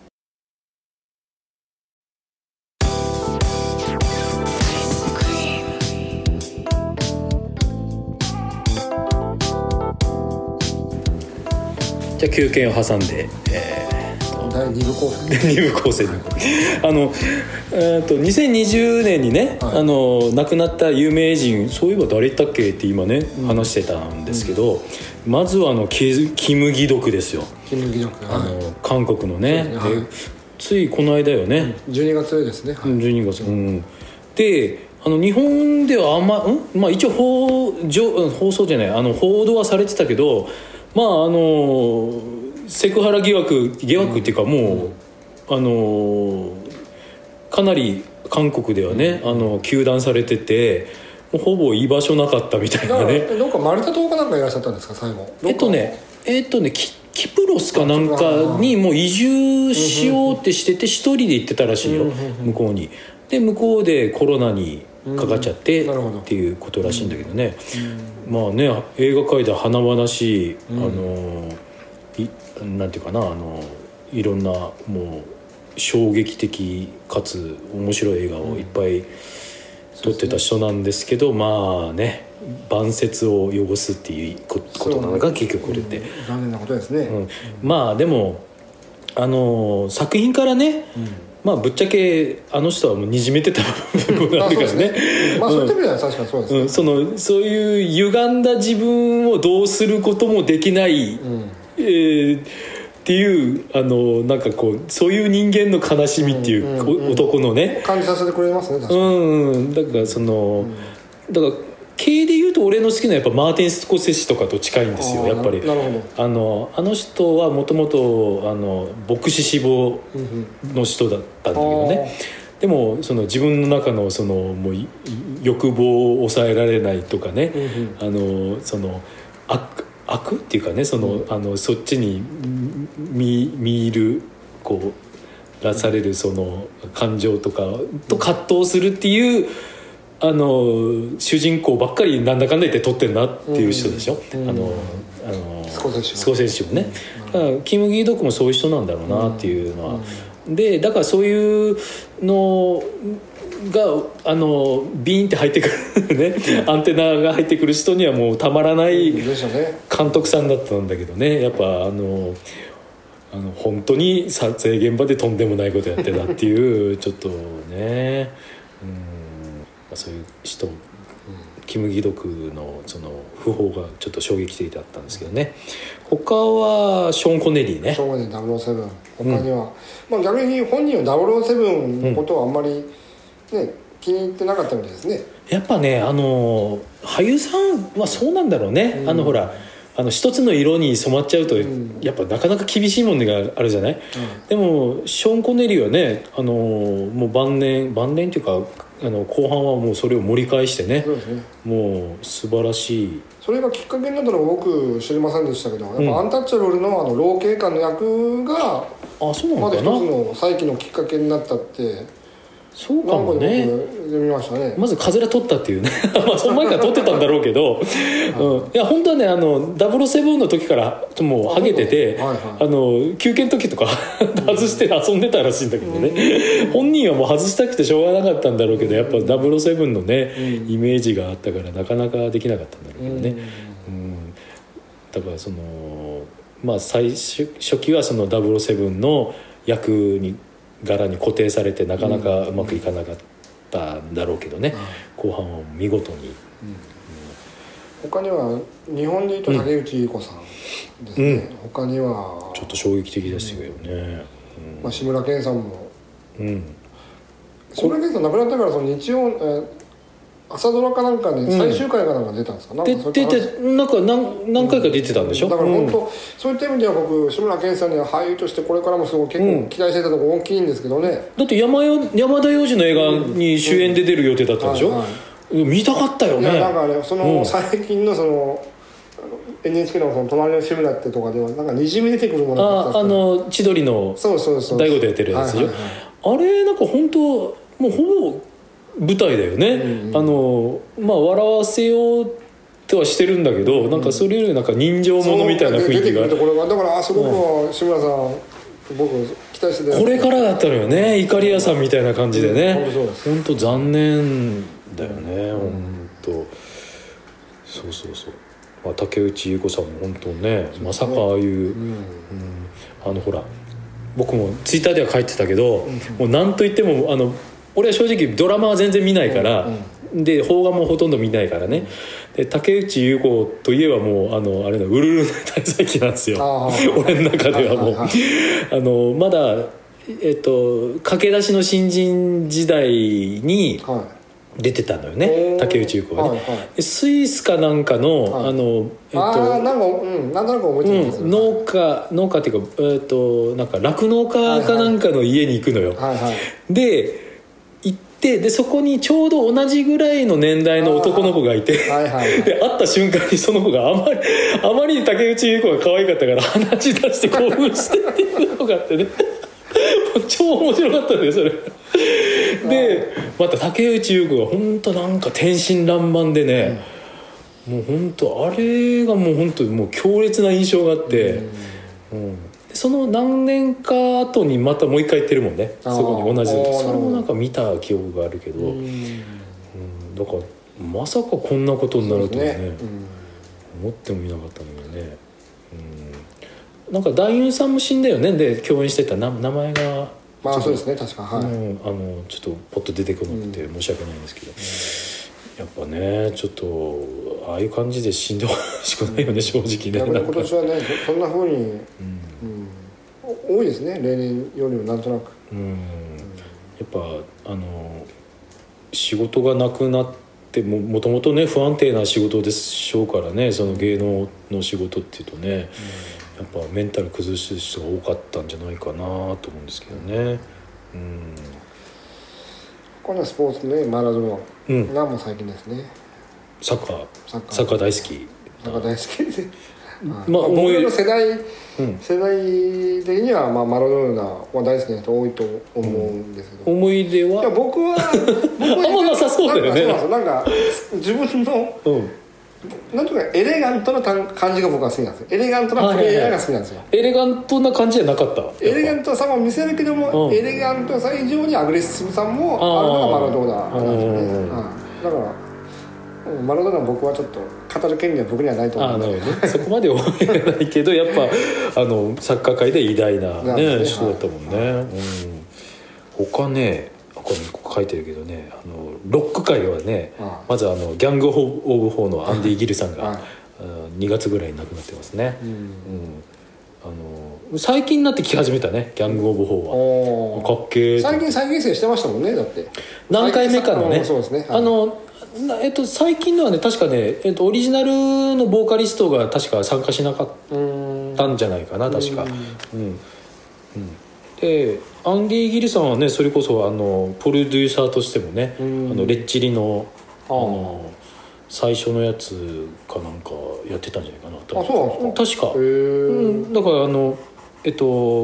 じゃあ休憩を挟んで、えーだいに部構成に部構成あの、えー、とにせんにじゅうねんにね、はい、あの亡くなった有名人そういえば誰だっけって今ね、うん、話してたんですけど、うん、まずはあのキ, キム・ギドクですよ。 キム・ギドク、 あの、はい、韓国の ね, ね、はい、ついこの間よね、 じゅうにがつですね、はい、 じゅうにがつ、うん、であの日本ではあんま、ん、まあ、一応 放, 放送じゃないあの報道はされてたけど、まああのセクハラ疑惑疑惑っていうかもう、うん、あのかなり韓国ではね、うん、あの糾弾されててもうほぼ居場所なかったみたいなね。 どっかマルタ島かなんかいらっしゃったんですか最後。 えっとねえっとね キ, キプロスかなんかにもう移住しようってしてて一人で行ってたらしいよ、向こうに。で向こうでコロナにかかっちゃってっていうことらしいんだけどね、うん、まあね映画界では華々しい、うん、あのいなんていうかなあのいろんなもう衝撃的かつ面白い映画をいっぱい撮ってた人なんですけど、うん、まあね晩節を汚すっていうことなのが結局これって、 うん、残念なことですね、うん、 まあでもあの作品からね、うんまあぶっちゃけあの人はもうにじめてた部分があるからね。 まあそういう意味では確かにそうですね、 うん、そのそういう歪んだ自分をどうすることもできない、うんえー、っていうあのなんかこうそういう人間の悲しみっていう、うんうんうん、男のね感じさせてくれますね確かに。 うんだからその、うん、だから系で言うと俺の好きなやっぱマーティン・スコセッシとかと近いんですよやっぱり。 なるほど。 あのあの人はもともと牧師志望の人だったんだけどね、うん、でもその自分の中のそのもう欲望を抑えられないとかね、うんうん、あのその悪悪っていうかねその、うん、あのそっちに見見るこうらされるその感情とかと葛藤するっていうあの主人公ばっかりなんだかんだ言って撮ってるなっていう人でしょ、うん、あのあのスコセッシもね、うん、だからキム・ギドクもそういう人なんだろうなっていうのは、うん、でだからそういうのがあのビーンって入ってくるね、うん、アンテナが入ってくる人にはもうたまらない監督さんだったんだけどねやっぱあのあの本当に撮影現場でとんでもないことやってたっていうちょっとね、うんそういう人、うん、キム・ギドク の, その訃報がちょっと衝撃的だったんですけどね。他はショーン・コネリーね。 ショーン・コネリーダブルオーセブン他には、うんまあ、逆に本人はダブルオーセブンのことはあんまり、ねうん、気に入ってなかったみたいですね。 やっぱねあの俳優さんはそうなんだろうね、うん、あのほらあの一つの色に染まっちゃうと、うん、やっぱなかなか厳しいものがあるじゃない、うん、でもショーン・コネリーはねあのもう晩年晩年っていうかあの後半はもうそれを盛り返して ね, そうですねもう素晴らしい。 それがきっかけになったのは僕知りませんでしたけど、やっぱアンタッチャブル の, あの老警官の役があそうなのかなまだ一つの再起のきっかけになったってそうかもね。 見ましたね。 まずカズラ取ったっていうねまあその前から取ってたんだろうけど、うん、いや本当はねあのダブルセブンの時からもうハゲてて、あ、はいはい、あの休憩の時とか外して遊んでたらしいんだけどね、うん、本人はもう外したくてしょうがなかったんだろうけど、やっぱダブルセブンのね、うん、イメージがあったからなかなかできなかったんだろうけどね、うんうん、だからそのまあ最初初期はそのダブルセブンの役に柄に固定されてなかなかうまくいかなかったんだろうけどね、うん、後半は見事に、うんうん、 他には日本でいうと竹内結子さんですね、うん、他にはちょっと衝撃的でしたけどね、うんまあ、志村けんさんも、うん、志村けんさん亡くなってからその日曜、えー朝ドラかなんかに最終回かなんか出たんですか、うん、なんか出てなんか 何, 何回か出てたんでしょ、うん、 だから本当、うん、そういった意味では僕志村けんさんには俳優としてこれからもすごい結構期待してたところ大きいんですけどね、うん、 だって 山, 山田洋次の映画に主演で出る予定だったんでしょ、うんうんはいはい、見たかったよね。いやなんかねその、うん、最近のそのエヌエイチケー の, その隣の志村ってとかではなんかにじみ出てくるものがあったあの千鳥の大悟でやってるやつでしょ、はいはいはい、あれなんか本当もうほぼ舞台だよね、うんうん、あのまあ笑わせようとはしてるんだけど、うん、なんかそれよりなんか人情ものみたいな雰囲気が出てくるところがだからあそこは志村さん僕期待してたこれからだったのよね、いかりやさんみたいな感じでね、うん、本当残念だよね、うん、本当そうそうそう、まあ、竹内結子さんも本当ねまさかああいう、うんうん、あのほら僕もツイッターでは書いてたけど、うん、もう何と言ってもあの俺は正直ドラマは全然見ないから、うんうん、で邦画もほとんど見ないからね、で竹内結子といえばもうあのあれだウルル大佐記なんですよ俺の中ではもうあのまだ、えっと、駆け出しの新人時代に出てたのよね、はい、竹内結子はね、はいはい、スイスかなんかの、はい、あのえっと、あなんか、うん、なんとなく覚えてるんですよ、 うん、農家農家っていうか、えっと、なんか酪農家かなんかの家に行くのよ、はいはい、ででそこにちょうど同じぐらいの年代の男の子がいて、はいはいはい、で会った瞬間にその子があまりあまりに竹内結子が可愛かったから鼻血出して興奮してっていうのがあってねもう超面白かったんだよそれでまた竹内結子が本当なんか天真爛漫でね、うん、もう本当あれがもう本当もう強烈な印象があって、うんうんその何年か後にまたもう一回行ってるもんね、そこに同じ。それもなんか見た記憶があるけど、うん、うん、だからまさかこんなことになるとは ね, ね、うん、思ってもみなかったんだよね、うん、なんか男優さんも死んだよね、で共演してたな名前がまあそうですね確かはい、うん、 あのちょっとポッと出てこなくて申し訳ないんですけど、うん、やっぱねちょっとああいう感じで死んでほしくないよね、うん、正直ね。 やっぱり今年はねそんな風に、うんうん多いですね例年よりもなんとなく、うん、やっぱあの仕事がなくなってももともとね不安定な仕事でしょうからね、その芸能の仕事っていうとね、うん、やっぱメンタル崩す人が多かったんじゃないかなと思うんですけどね、うん、 このスポーツねマラドーナ、うん、なんも最近ですねサッカーサッカー、サッカー大好きサッカー大好きでまあ、僕の世代、うん、世代的には、まあ、マラドーナは大好きな人多いと思うんですけど、 うん、思い出はいや僕は僕はあんまなさそうだよね。 なんか自分の、うん、なんとかエレガントな感じが僕は好きなんですよ。エレガントなプレイヤーが好きなんですよ、 はいはいはい、エレガントな感じじゃなかった。 エレガントさも見せるけども、うん、エレガントさ以上にアグレッシブさもあるのがマラドーナなんですよね、うん、だからマラドーナ僕はちょっと語る権利は僕にはないと思うので、 ね、そこまで思えないけどやっぱあのサッカー界で偉大な、ねね、人だったもんね、はいうん、他ねここ書いてるけどねあのロック界はね、はい、まずあのギャング・オブ・フォーのアンディ・ギルさんが、はい、にがつぐらいに亡くなってますね、うんうん、あの最近になってき始めたねギャング・オブ・フォーはかっけー。 最近再現してましたもんねだって何回目かのねそうですね、はい、 あのえっと、最近のはね確かね、えっと、オリジナルのボーカリストが確か参加しなかったんじゃないかな確か、うんうん、でアンディ・ギルさんはねそれこそあのプロデューサーとしてもねあのレッチリのあの最初のやつかなんかやってたんじゃないかな。 あそうなんですか確か、うん、だからあのえっと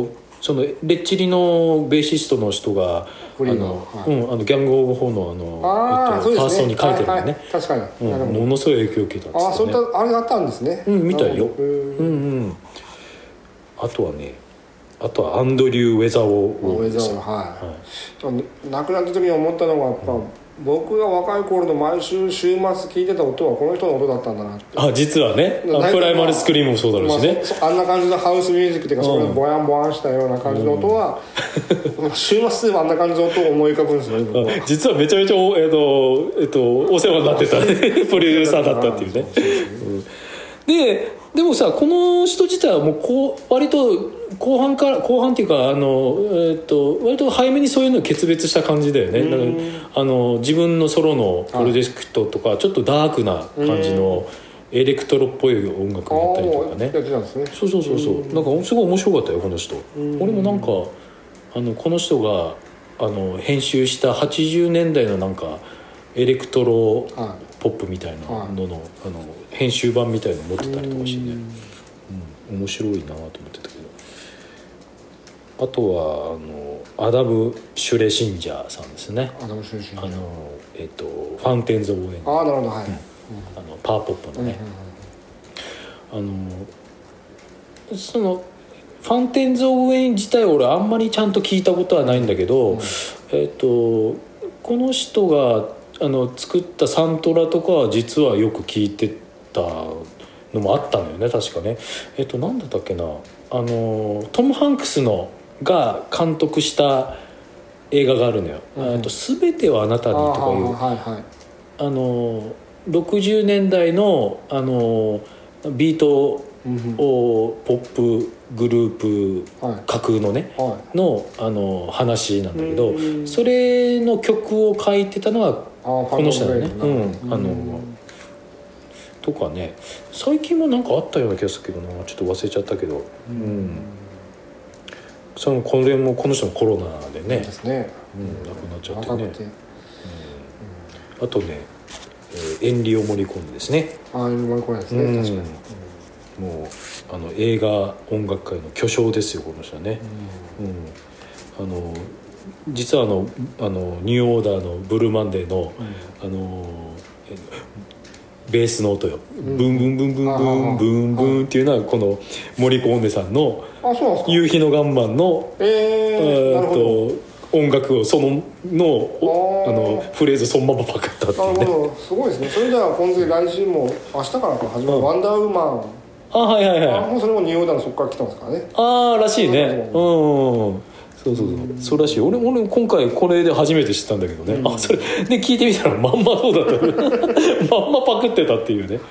そのレッチリのベーシストの人がフリーの、 はい、 うん、あのギャング・オブ・ホーのあのあ、 えっと、ね、ファーストに書いてるのね、はいはい、 確かに、 うん、ものすごい影響を受けたんですよね。 あ、そういったあれがあったんですね。 うん、みたいよ。うんうん。あとはね、あとはアンドリュー・ウェザーをウェザー、はいはい、亡くなった時に思ったのがやっぱ、うん、僕が若い頃の毎週週末聞いてた音はこの人の音だったんだなって。 あ、実はね、プライマルスクリームもそうだろうしね、 まあ、あんな感じのハウスミュージックっていうか、それボヤンボヤンしたような感じの音は、うん、週末ではあんな感じの音を思い浮かぶんですよね。 実はめちゃめちゃお、えーとえー、とお世話になってたねプロデューサーだったっていうね。ででもさ、この人自体はもうこう割と後半から後半っていうか、あの、えー、と割と早めにそういうのを決別した感じだよね。だからあの自分のソロのプロジェクトとか、はい、ちょっとダークな感じのエレクトロっぽい音楽だったりとかね。 やってたんですね。 そうそうそうそう、なんかすごい面白かったよこの人。俺もなんかあのこの人があの編集したはちじゅうねんだいのなんかエレクトロポップみたいなのの、はい、あの編集版みたいなの持ってたりとかしてね、うん、面白いなと思ってたけど、あとはあのアダム・シュレシンジャーさんですね。 アダム・シュレシンジャー、 あの、えー、とファンテンズ・オブ・ウェン、 ああ、なるほど、はい、うん、 あのパワーポップのね、うんうんうん、あのそのファンテンズ・オブ・ウェイン自体俺あんまりちゃんと聞いたことはないんだけど、うん、えー、とこの人があの作ったサントラとかは実はよく聞いてたのもあったのよね、確かね。えっ、ー、と何だったっけな、あのトム・ハンクスのが監督した映画があるのよ、うん、あと全てはあなたにとかいう、 はいはい、 あのろくじゅうねんだいのあのビートをポップグループ架空のね、はい、の, あの話なんだけど、それの曲を書いてたのはこの人だよね。うん、あのとかね、最近もなんかあったような気がするけどな、ちょっと忘れちゃったけど、うんうん、そのこれもこの人のコロナでね、 ですね、 うん、亡くなっちゃってね、うん、あとね、えー、エンリオ・モリコーネですね。 ああ、エンリオ・モリコーネですね、うん、確かに、 うん、もうあの映画音楽界の巨匠ですよこの人はね、うんうん、あの実はあのあのニューオーダーのブルーマンデーの、うん、あのベースの音よ、うん、ブンブンブンブンブンブンブンっていうのはこのモリコーネさんの夕日の岩盤の、えー、と音楽をそののあのフレーズそのままパクったっていうね。 なるほど、すごいですね。それじゃあ今度来週も明日から始まるワンダーウーマン、 あ、はいはいはい、 あ、もうそれもニューオーダーのそこから来たんですからね。 ああ、らしいね。うん、そうそうそう、そうらしい。俺俺今回これで初めて知ったんだけどね、うん、あ、それで聞いてみたらまんまそうだったまんまパクってたっていうね、うん、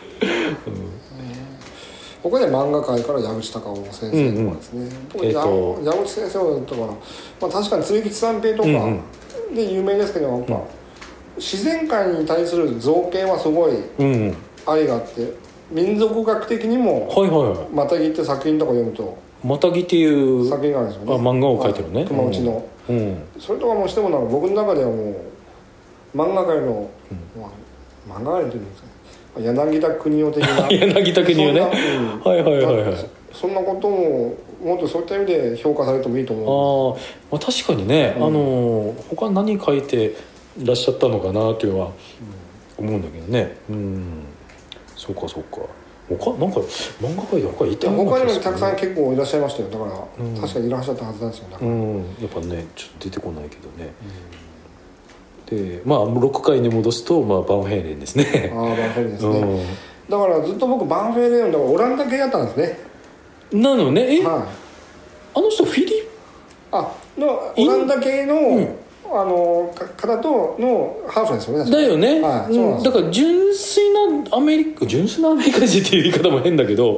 僕はね、漫画界から矢口隆夫先生とかですね、うんうん、えー、と矢口先生だったから、まあ、確かに鶴吉三平とかで有名ですけど、うんうん、やっぱ自然界に対する造形はすごい愛があって、うんうん、民族学的にも「またぎ」って作品とか読むと 「またぎ」っていう作品があるんですよね。 あ、漫画を描いてるね、 熊内の、 うんうん、 それとかもしてもなんか僕の中ではもう漫画界の、うん、まあ、漫画界っていうんですか、柳田国男的な柳田国男ね、うん、はいはいはいはい、 そんなことももっとそういった意味で評価されてもいいと思う。 あ、まあ、確かにね、うん、あの他何書いてらっしゃったのかなっていうのは思うんだけどね、うん、そうかそうか、他なんか漫画界で他いたような気がする、ね、 他にもたくさん結構いらっしゃいましたよ。だから、うん、確かにいらっしゃったはずなんですよ。だから、うん、 やっぱねちょっと出てこないけどね、うん、でまあろっかいに戻すと、まあ、バンヘイレンですね。 ああ、バンヘイレンですね、うん、だからずっと僕バンヘイレンだからオランダ系だったんですね。 なのね、え、はい、あの人フィリあのオランダ系の、うん、あの方とのハーフですよね。 だよね、 はい、 うん、だから純粋なアメリカ純粋なアメリカ人っていう言い方も変だけど、うん、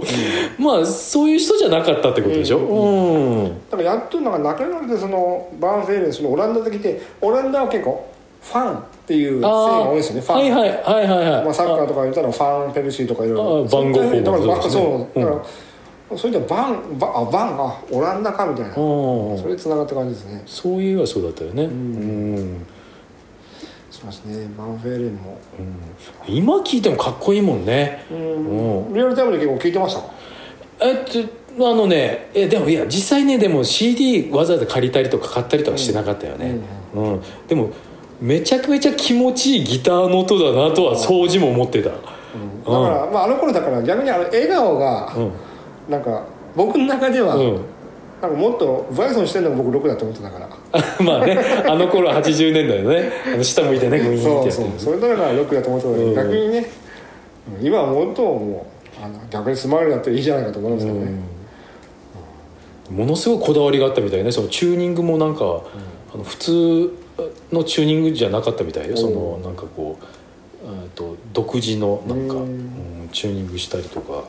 まあそういう人じゃなかったってことでしょ、うんうん、 だからやっとなんか亡くなられてそのバーンフェイレンそのオランダで来て、オランダは結構ファンっていう性が多いですよね。ファン、 はいはいはいはいはい、 まあ、サッカーとか言ったらファンペルシーとかいろいろ番号フォームとかそう、だから、うん、それでバンバあバンあオランダかみたいな、それでつながった感じですね。 そういうはそうだったよね、うん、うん、 そうですね。バンフェイレンも、 うん、今聞いてもかっこいいもんね、 うん、うん、リアルタイムで結構聞いてましたか？ えっとあのねえでもいや実際ねでも シーディー わざわざ借りたりとか買ったりとかしてなかったよね、うん、うん、でもめちゃくちゃ気持ちいいギターの音だなとは掃除も思ってた、うん、だから、まあ、あの頃だから逆にあの笑顔が、うん、なんか僕の中では、うん、なんかもっとバイソンしてるのが僕ロックだと思ってたからまあねあの頃ははちじゅうねんだよねあの下向いてねグイーンってやってるそうそうそれだからロックだと思ってたけど、うん、逆にね今はもっともうあの逆にスマイルだっていいじゃないかと思うんですけどね、 うん、ものすごいこだわりがあったみたいねそのチューニングもなんか、うん、あの普通のチューニングじゃなかったみたいよそのなんかこうと独自のなんか、うん、チューニングしたりとか、うんうん、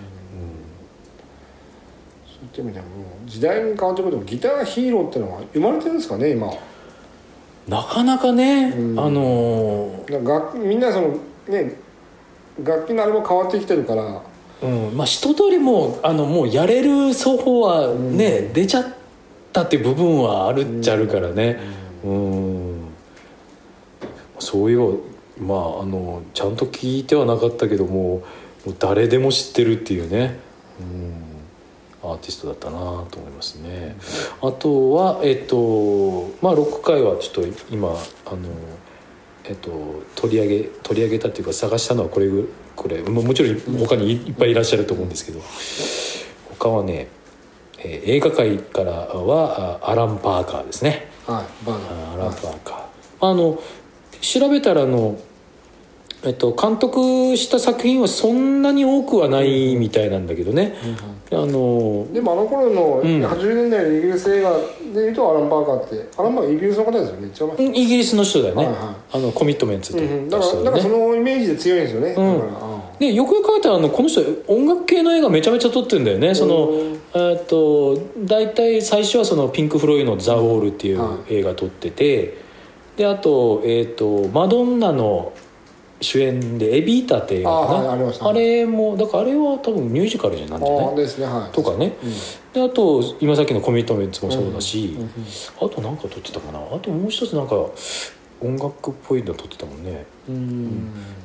そういった意味ではもう時代に変わってくるとギターヒーローっていうのは生まれてるんですかね今なかなかね、うん、あのー、楽みんなそのね楽器のあれも変わってきてるから、 うんまあ、一通りもうあのもうやれる奏法はね、うん、出ちゃったっていう部分はあるっちゃあるからね、うん、うん、そういうまああのちゃんと聞いてはなかったけどももう誰でも知ってるっていうね、うん、アーティストだったなと思いますね、うん、あとはえっとまあロック界はちょっと今あのえっと、取り上げ取り上げたっていうか探したのはこれこれ も, もちろん他にいっぱいいらっしゃると思うんですけど他はね、えー、映画界からはアラン・パーカーですね、 はい、バーアラン・パーカー、はい、あの調べたらあの、えっと、監督した作品はそんなに多くはないみたいなんだけどね、うんうん、あのでもあの頃のはちじゅうねんだいのイギリス映画でいうとアラン・パーカーってアラン・パーカーイギリスの方ですよね一応イギリスの人だよね、はいはい、あのコミットメンツで、 うんうん、だから、ね、だからそのイメージで強いんですよね、うん、だからでよくよく考えたらあのこの人音楽系の映画めちゃめちゃ撮ってるんだよねその、えっと大体最初はそのピンク・フロイドの「ザ・ウォール」っていう映画撮ってて、はい、であと、えーとマドンナの主演でエビータって映画かな あ,、はい、ありましたね、あれもだからあれは多分ミュージカルじゃなんじゃないですね、はい、 とかね、うん、であと今さっきのコミットメンツもそうだし、うんうんうん、あと何か撮ってたかなあともう一つなんか音楽っぽいの撮ってたもんね、うんうん、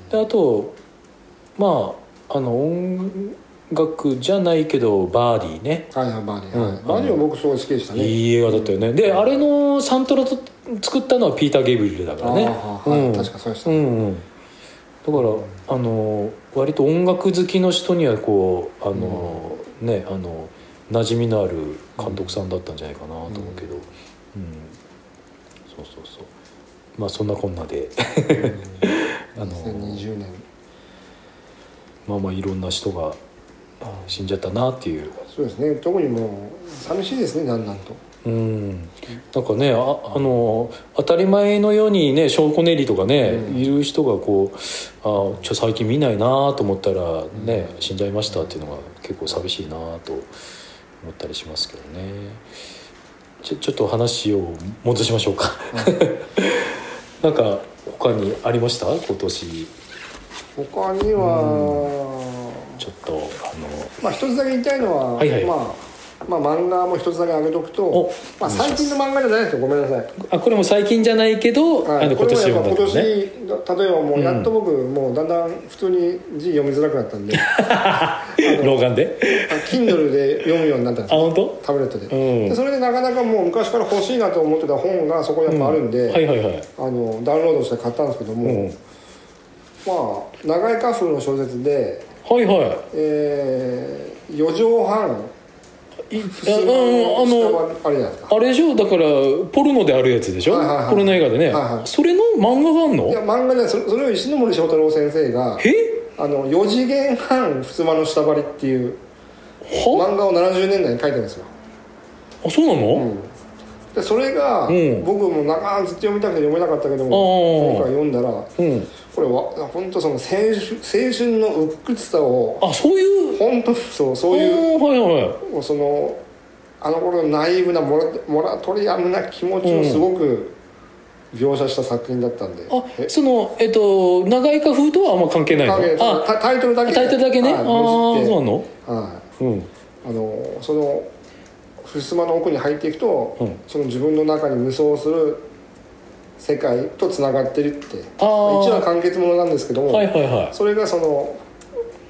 であとまああの音楽じゃないけどバーディーね、 はいはいバーディー、うん、バーディーは僕すごい好きでしたねいい映画だったよね、うん、であれのサントラと作ったのはピーター・ゲイブリルだからね、 あ、はい、うん、確かそうでしたね、うんうん、 だからあの割と音楽好きの人にはこうあの、うん、ねあの馴染みのある監督さんだったんじゃないかなと思うけど、うんうん、そうそうそうまあそんなこんなで、 うん、あのにせんにじゅうねんまあまあいろんな人が死んじゃったなっていうそうですね特にもう寂しいですねだんだんとうんなんかね あ, あの当たり前のようにねショーン・コネリーとかね、うん、いる人がこうあちょ最近見ないなと思ったらね、うん、死んじゃいましたっていうのが結構寂しいなと思ったりしますけどねち ょ, ちょっと話を戻しましょうか、うん、なんか他にありました今年他には、 うん、ちょっとあのまあ一つだけ言いたいのは、はいはい、まあまあ、漫画も一つだけ挙げとくと、まあ、最近の漫画じゃないですよごめんなさいあこれも最近じゃないけど、はい、あの今年読んだ、ね、 今年例えばもうやっと僕、うん、もうだんだん普通に字読みづらくなったんで老眼で Kindle で読むようになったんですよあ本当タブレットで、うん、でそれでなかなかもう昔から欲しいなと思ってた本がそこにやっぱあるんで、うんはいはいはい、あのダウンロードして買ったんですけども、うん、まあ長井家風の小説ではいはいえー、よじょうはんいあのあれあれでしょだからポルノであるやつでしょ、はいはいはい、ポルノ映画でね、はいはい、それの漫画があんのいや漫画でそれ、それを石ノ森章太郎先生があのよ次元半ふつまの下張りっていう漫画をななじゅうねんだいに書いてるんですよあそうなの、うん、 でそれが、うん、僕も長くずっと読みたくて読めなかったけども今回読んだら、うん、これは本当その青春、青春の鬱屈さをあそういう本当そうそういう、はいはい、そのあの頃のナイーブなモラ、モラトリアムな気持ちをすごく描写した作品だったんで、 うん、あそのえっと長井家風とはあんま関係ないのあタイトルだけタイトルだけね、はい、ああそうなの、 はいうん、あのその襖の奥に入っていくと、うん、その自分の中に無双する世界とつながってるってあ一応は完結ものなんですけども、はいはいはい、それがその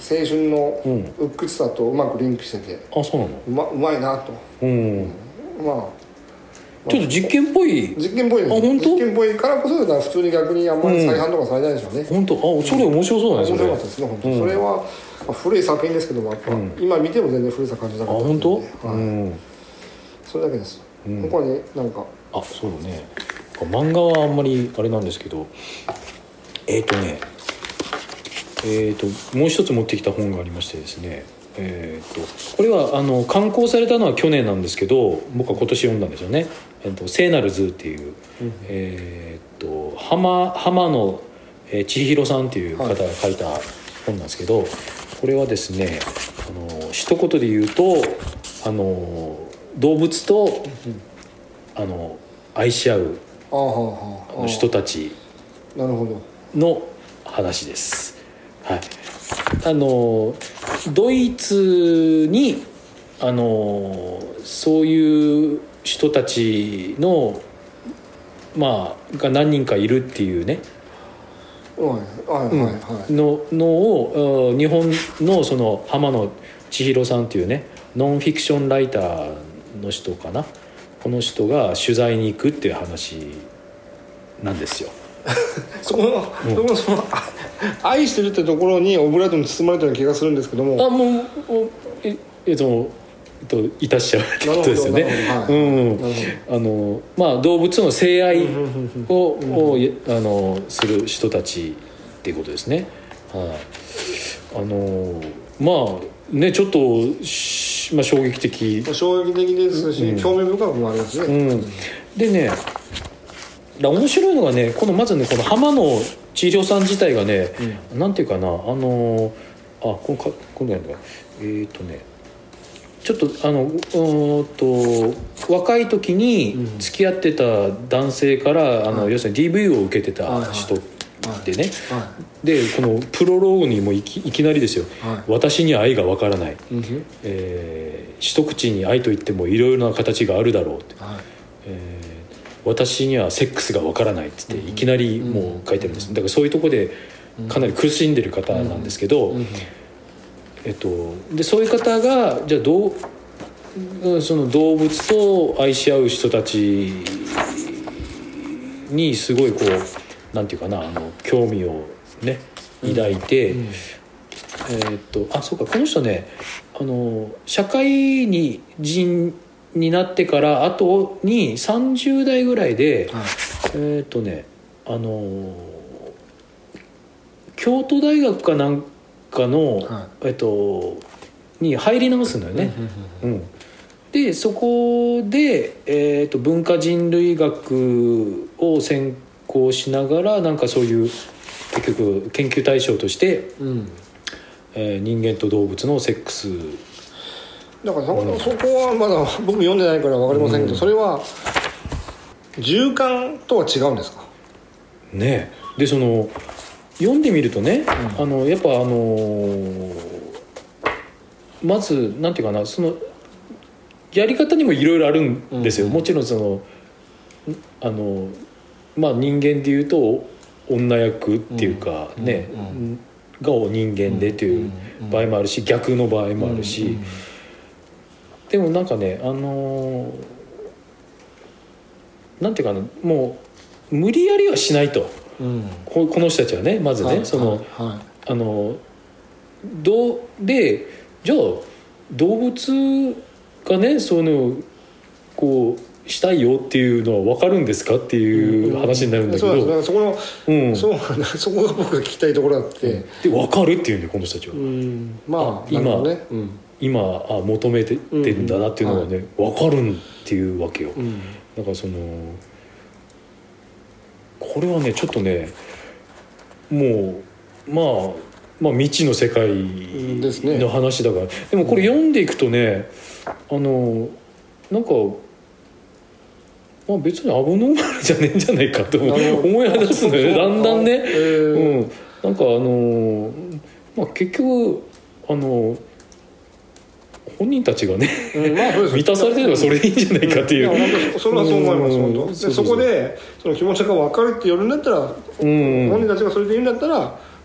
青春の鬱屈さとうまくリンクしてて、 うん、あそうなのうま、うまいなと、うん、まあちょっと実験っぽい実験っぽいです。 あ本当？ 実験っぽいからこそだから普通に逆にあんまり再販とかされないでしょうね、うん、 本当あそれ面白そうだね、 面白かったですね本当、うん、それは、まあ、古い作品ですけどもやっぱ、うん、今見ても全然古さ感じなかった、 あ本当、 はい、うん、それだけです、うん、他になんかあそうね漫画はあんまりあれなんですけどえっ、ー、とねえっ、ー、ともう一つ持ってきた本がありましてですねえー、とこれはあの刊行されたのは去年なんですけど僕は今年読んだんですよね「えー、と聖なる図」っていう、うん、えー、と浜, 浜野千尋さんっていう方が書いた本なんですけど、はい、これはですねあの一言で言うとあの動物と、うん、あの愛し合うあはあの人たちの話です。はい、あのドイツにあのそういう人たちのまあが何人かいるっていうね、 はいはいはいはい、 ののを日本のその浜野千尋さんっていうねノンフィクションライターの人かな、この人が取材に行くっていう話なんですよ。 そこの、うん、その愛してるってところにオブラートに包まれたような気がするんですけども、 あもうええっとといたしちゃうってことですよね。あのまあ動物の性愛を、をあのする人たちっていうことですね。はい、あのまあねちょっと、まあ、衝撃的衝撃的ですし、うん、興味深くもありますね。 うん、でねだ面白いのがねこのまずねこの浜野千尋さん自体がね、うん、なんていうかなあのあこのかこのえー、っとねちょっとあのうんと若い時に付き合ってた男性から、うん、あの要するに ディーブイ を受けてた人でね、はいはい、でこのプロローグにもい き, いきなりですよ、はい、私には愛がわからない、うんえー、一口に愛といってもいろいろな形があるだろうって、はいえー私にはセックスがわからないって言っていきなりもう書いてるんです。だからそういうところでかなり苦しんでる方なんですけど、えっと、でそういう方がじゃあどうその動物と愛し合う人たちにすごいこうなんていうかなあの興味をね抱いて、うんうん、えっとあそうかこの人ねあの社会に人になってから後にさんじゅう代ぐらいで、はい、えっとねあの京都大学かなんかの、はいえっと、に入り直すのよね、うん、でそこで、えー、と文化人類学を専攻しながらなんかそういう結局研究対象として、うんえー、人間と動物のセックスだから そ,、うん、そこはまだ僕読んでないから分かりませんけど、うん、それは循環とは違うんですかね。でその読んでみるとね、うん、あのやっぱあのー、まずなんていうかなそのやり方にもいろいろあるんですよ、うん、もちろんそのあの、まあ、人間でいうと女役っていうかね、うん、が人間でっていう場合もあるし逆の場合もあるし、でもなんかねあのー、なんていうかなもう無理やりはしないと、うん、こ, この人たちはねまずね、はい、その、はいはい、あのどうでじゃあ動物がねそういうのをこうしたいよっていうのは分かるんですかっていう話になるんだけど、 うんうん、そこの、うん、そ, そこが僕が聞きたいところだって、うん、 で分かるっていうんだよこの人たちは、うん、まあ今ね、うん今あ求めてるんだなっていうのがね、うんはい、分かるっていうわけよ、うん、だからそのこれはねちょっとねもうまあまあ未知の世界の話だから、ね、でもこれ読んでいくとねあのなんか、まあ、別にアブノーマルじゃねえんじゃないかと思い出すのよだんだんね、うん、なんかあの、まあ、結局あの本人たちがね、うんまあ、そうです満たされてればそれでいいんじゃないかっていう、 いやそれはそう思います、うん、本当でそうそうそうそこでその気持ちが分かるって言うんだったら、うん、本人たちがそれでいいんだったら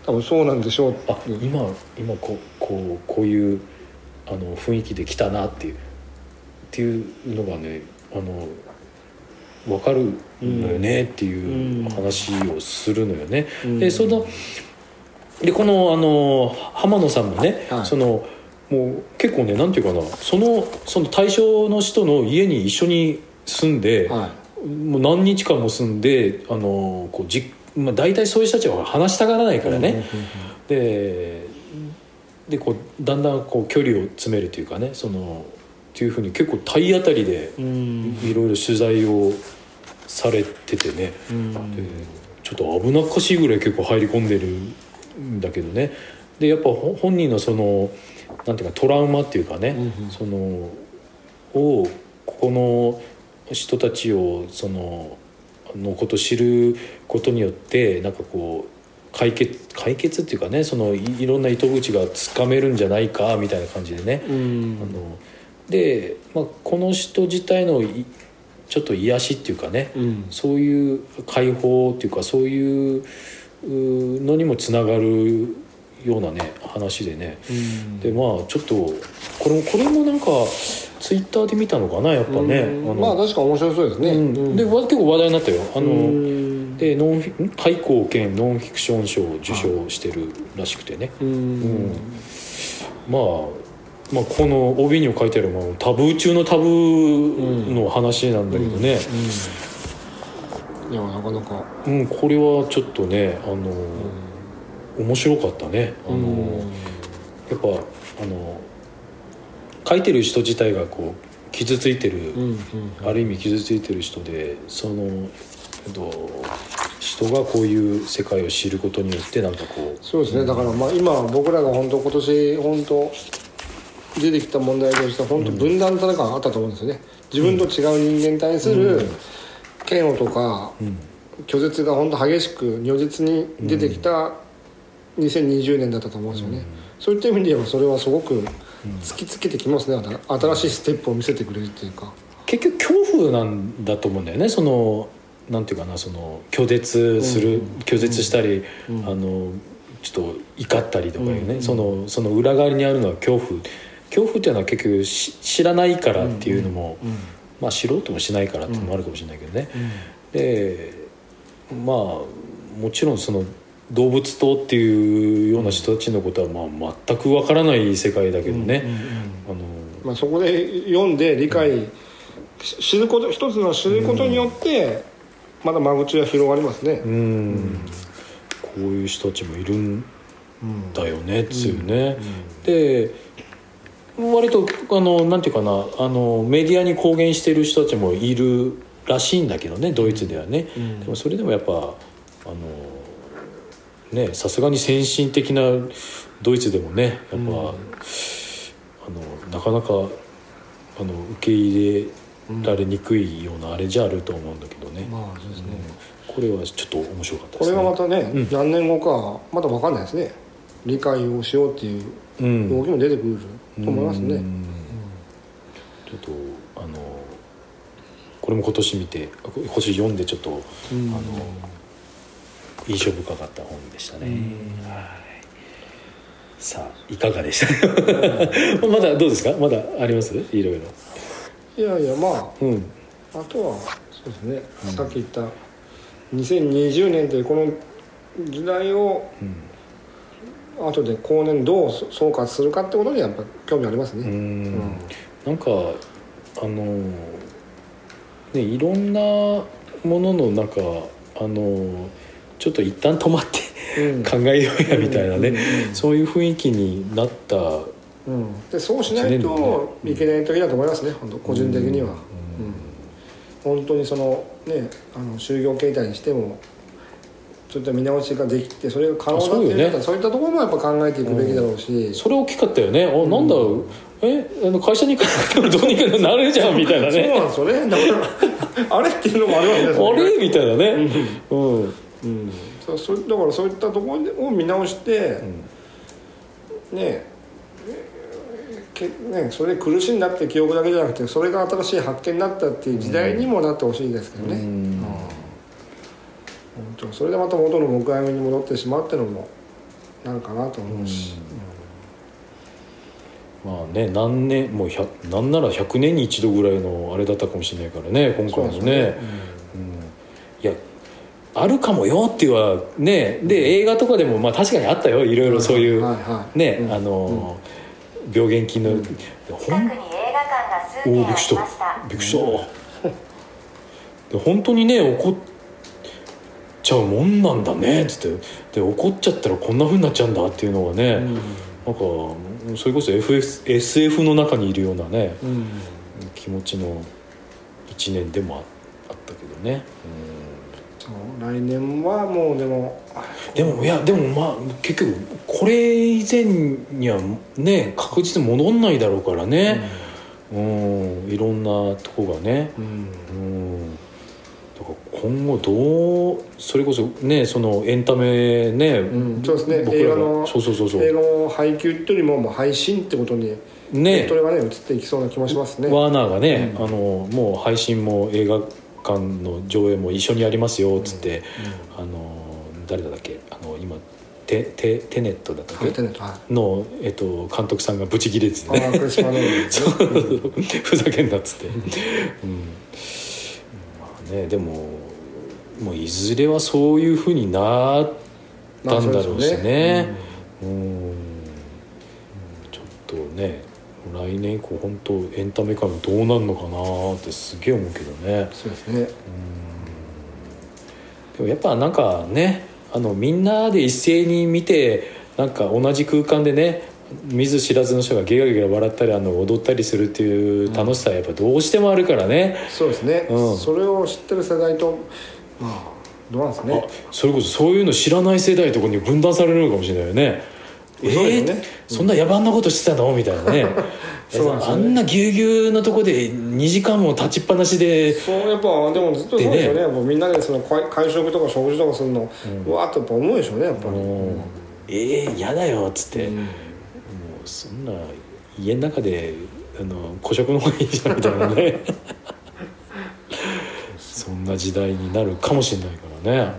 多分そうなんでしょう。 あ今今こうこうこういうあの雰囲気で来たなっていうっていうのがねあの分かるのよねっていう話をするのよね。うん、でそのでこのあの浜野さんもね、はい、そのもう結構ねなんていうかなそのその対象の人の家に一緒に住んで、はい、もう何日間も住んであのこうじ、まあ、大体そういう人たちは話したがらないからね、うんうんうんうん、で, でこうだんだんこう距離を詰めるというかねそのっていうふうに結構体当たりでいろいろ取材をされててね、うん、でちょっと危なっかしいぐらい結構入り込んでるんだけどね。でやっぱ本人のそのなんていうかトラウマっていうかね、うんうん、そのをここの人たちをそののことを知ることによってなんかこう解決解決っていうかねその い, いろんな糸口がつかめるんじゃないかみたいな感じでね、うん、あので、まあ、この人自体のちょっと癒しっていうかね、うん、そういう解放っていうかそういうのにもつながるようなね話でね、うん、でまあちょっとこれ, これもなんかツイッターで見たのかなやっぱね、うん、あのまあ確か面白そうですね、うん、 で結構話題になったよあの、うん、でノンフィ開講兼ノンフィクション賞を受賞してるらしくてね、うんうん、まあまあ、この帯にも書いてあるもタブー中のタブーの話なんだけどね、 うんうん、いやなかなか、 うん、これはちょっとねあの、うん、面白かったねあの、うん、やっぱあの書いてる人自体がこう傷ついてる、うんうんうん、ある意味傷ついてる人でその、えっと、人がこういう世界を知ることによってなんかこうそうですね、うん、だからまあ今僕らが本当今年本当出てきた問題としては本当分断とかあったと思うんですよね。自分と違う人間に対する嫌悪とか拒絶が本当激しく如実に出てきたにせんにじゅうねんだったと思うんですよね、うん、そういった意味ではそれはすごく突きつけてきますね。新しいステップを見せてくれるっていうか結局恐怖なんだと思うんだよね。そのなんていうかなその拒絶する、うん、拒絶したり、うん、あのちょっと怒ったりとかいうね、うん、その、その裏側にあるのは恐怖恐怖っていうのは結局知らないからっていうのも、うんうん、まあ知ろうともしないからっていうのもあるかもしれないけどね、うん、でまあもちろんその動物党っていうような人たちのことはまあ全くわからない世界だけどね、うんうんうん、あのまあ、そこで読んで理解、うん、知ること一つの知ることによってまだ間口が広がりますね、うんうん、 こういう人たちもいるんだよね、うん、つうね、うんうん、で割とあのなんていうかなあのメディアに公言してる人たちもいるらしいんだけどねドイツではね、うん、でもそれでもやっぱあのねさすがに先進的なドイツでもねやっぱ、うん、あのなかなかあの受け入れられにくいようなあれじゃあると思うんだけどね、うん、まあそうですね、うん、これはちょっと面白かったですね。 これはまたね、うん、何年後かまだ分かんないですね。理解をしようっていう動きも出てくると思いますね、うんうん、 ちょっとあのこれも今年見て今年読んでちょっと、うん、あの印象深かった本でしたね、うん、はい。さあいかがでしたまだどうですか。まだありますいろいろ。 いやいやまあ、うん、あとはそうですね、うん、さっき言ったにせんにじゅうねんというこの時代を、うん後で後年どう総括するかってことにやっぱ興味ありますね。うん、うん、 なんかあのねいろんなものの中あのちょっと一旦止まって、うん、考えようやみたいなね、うんうんうん、そういう雰囲気になった、うん、 でそうしないといけない時だと思いますね、本当個人的には、うんうん、本当にそのねあの就業形態にしてもそういった見直しができてそれが可能だっていう、ね、そういったところもやっぱ考えていくべきだろうし、うん、 それ大きかったよね。あ、うん、なんだえあの会社に行かなくてもどうにかなるじゃんみたいなねそうなんですよね。だからあれっていうのもありますねあれみたいなね、うんうんうん、そそだからそういったところを見直して、うん、ねけねそれで苦しんだって記憶だけじゃなくてそれが新しい発見になったっていう時代にもなってほしいですけどね、うんうん、それでまた元の向かいに戻ってしまうっていうのもなるかなと思うし、 うんうん、まあね何年もうなんならひゃくねんに一度ぐらいのあれだったかもしれないからね今回のね、ね、うんうん、いやあるかもよっていうはねで映画とかでもまあ確かにあったよいろいろそういう、はいはい、ね、うん、あの、うん、病原菌の、うん、近くに映画館が数軒ありました。びっくりした、うん、本当にね起こっちゃうもんなんだねっつってで怒っちゃったらこんな風になっちゃうんだっていうのがね、うん、なんかそれこそ エフエス エスエフ の中にいるようなね、うん、気持ちのいちねんでも あ, あったけどね、 うん、そう来年はもうでもでもいやでもまあ結局これ以前にはね確実に戻んないだろうからね、うんうん、いろんなとこがね、うんうん今後どうそれこそねそのエンタメね、 うん、そうですね映画のそうそうそうそう映画の配給っていうよりももう配信ってことにねそれがね移っていきそうな気もしますね。 ワーナーがね、うん、あのもう配信も映画館の上映も一緒にやりますよっつって、うんうん、あの誰だっけあの今テ, テ, テネットだったっけ、はい、テネット、はい、の、えっと、監督さんがブチギレてねあクリスマノールふざけんなっつって、うんまあね、でももういずれはそういう風になったんだろうしね、まあ、う、ね、うんちょっとね来年以降本当エンタメ界もどうなるのかなってすげえ思うけどね。 そうですね、うんでもやっぱなんかねあのみんなで一斉に見てなんか同じ空間でね見ず知らずの人がゲラゲラ笑ったりあの踊ったりするっていう楽しさはやっぱどうしてもあるからね、 うん、そうですね、うん、それを知ってる世代とまあどうなんですね。 それこそそういうの知らない世代とかに分断されるのかもしれないよね。えー、ね、うん、そんな野蛮なことしてたのみたいなねそうなんですよね。あんなぎゅうぎゅうのとこでにじかんも立ちっぱなしでそうやっぱでもずっとそうですよね。もうみんなでその会食とか食事とかするの、うん、うわーっとやっぱ思うでしょうねやっぱり、うん、 えー、嫌だよっつって、うん、もうそんな家の中であの個食の方がいいじゃんみたいなねそんな時代になるかもしれないからね、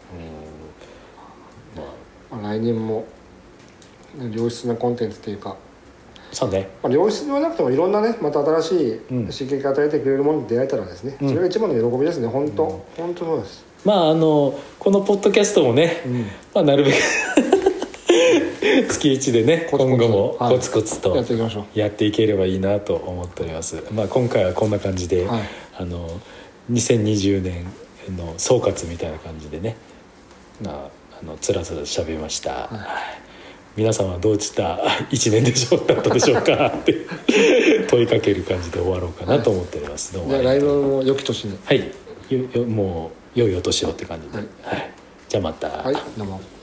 うんまあ、来年も良質なコンテンツというかそうね、 まあ、良質ではなくてもいろんなねまた新しい刺激を与えてくれるものに出会えたらですね、うん、それが一番の喜びですね本当、うん、本当そうです。 まああのこのポッドキャストもね、うんまあ、なるべく月いちでねコツコツ今後もコツコツとやっていければいいなと思っております、まあ、今回はこんな感じで、はい、あのにせんにじゅうねんの総括みたいな感じでね、まあ、あのつらつらしゃべりました、はい、皆さんはどういったいちねんでしょうだったでしょうかって問いかける感じで終わろうかなと思っております、はい、 どうもじゃあ来年も良き年にはいよよもう良いお年をって感じで、はいはい、じゃあまた、 はい、どうも。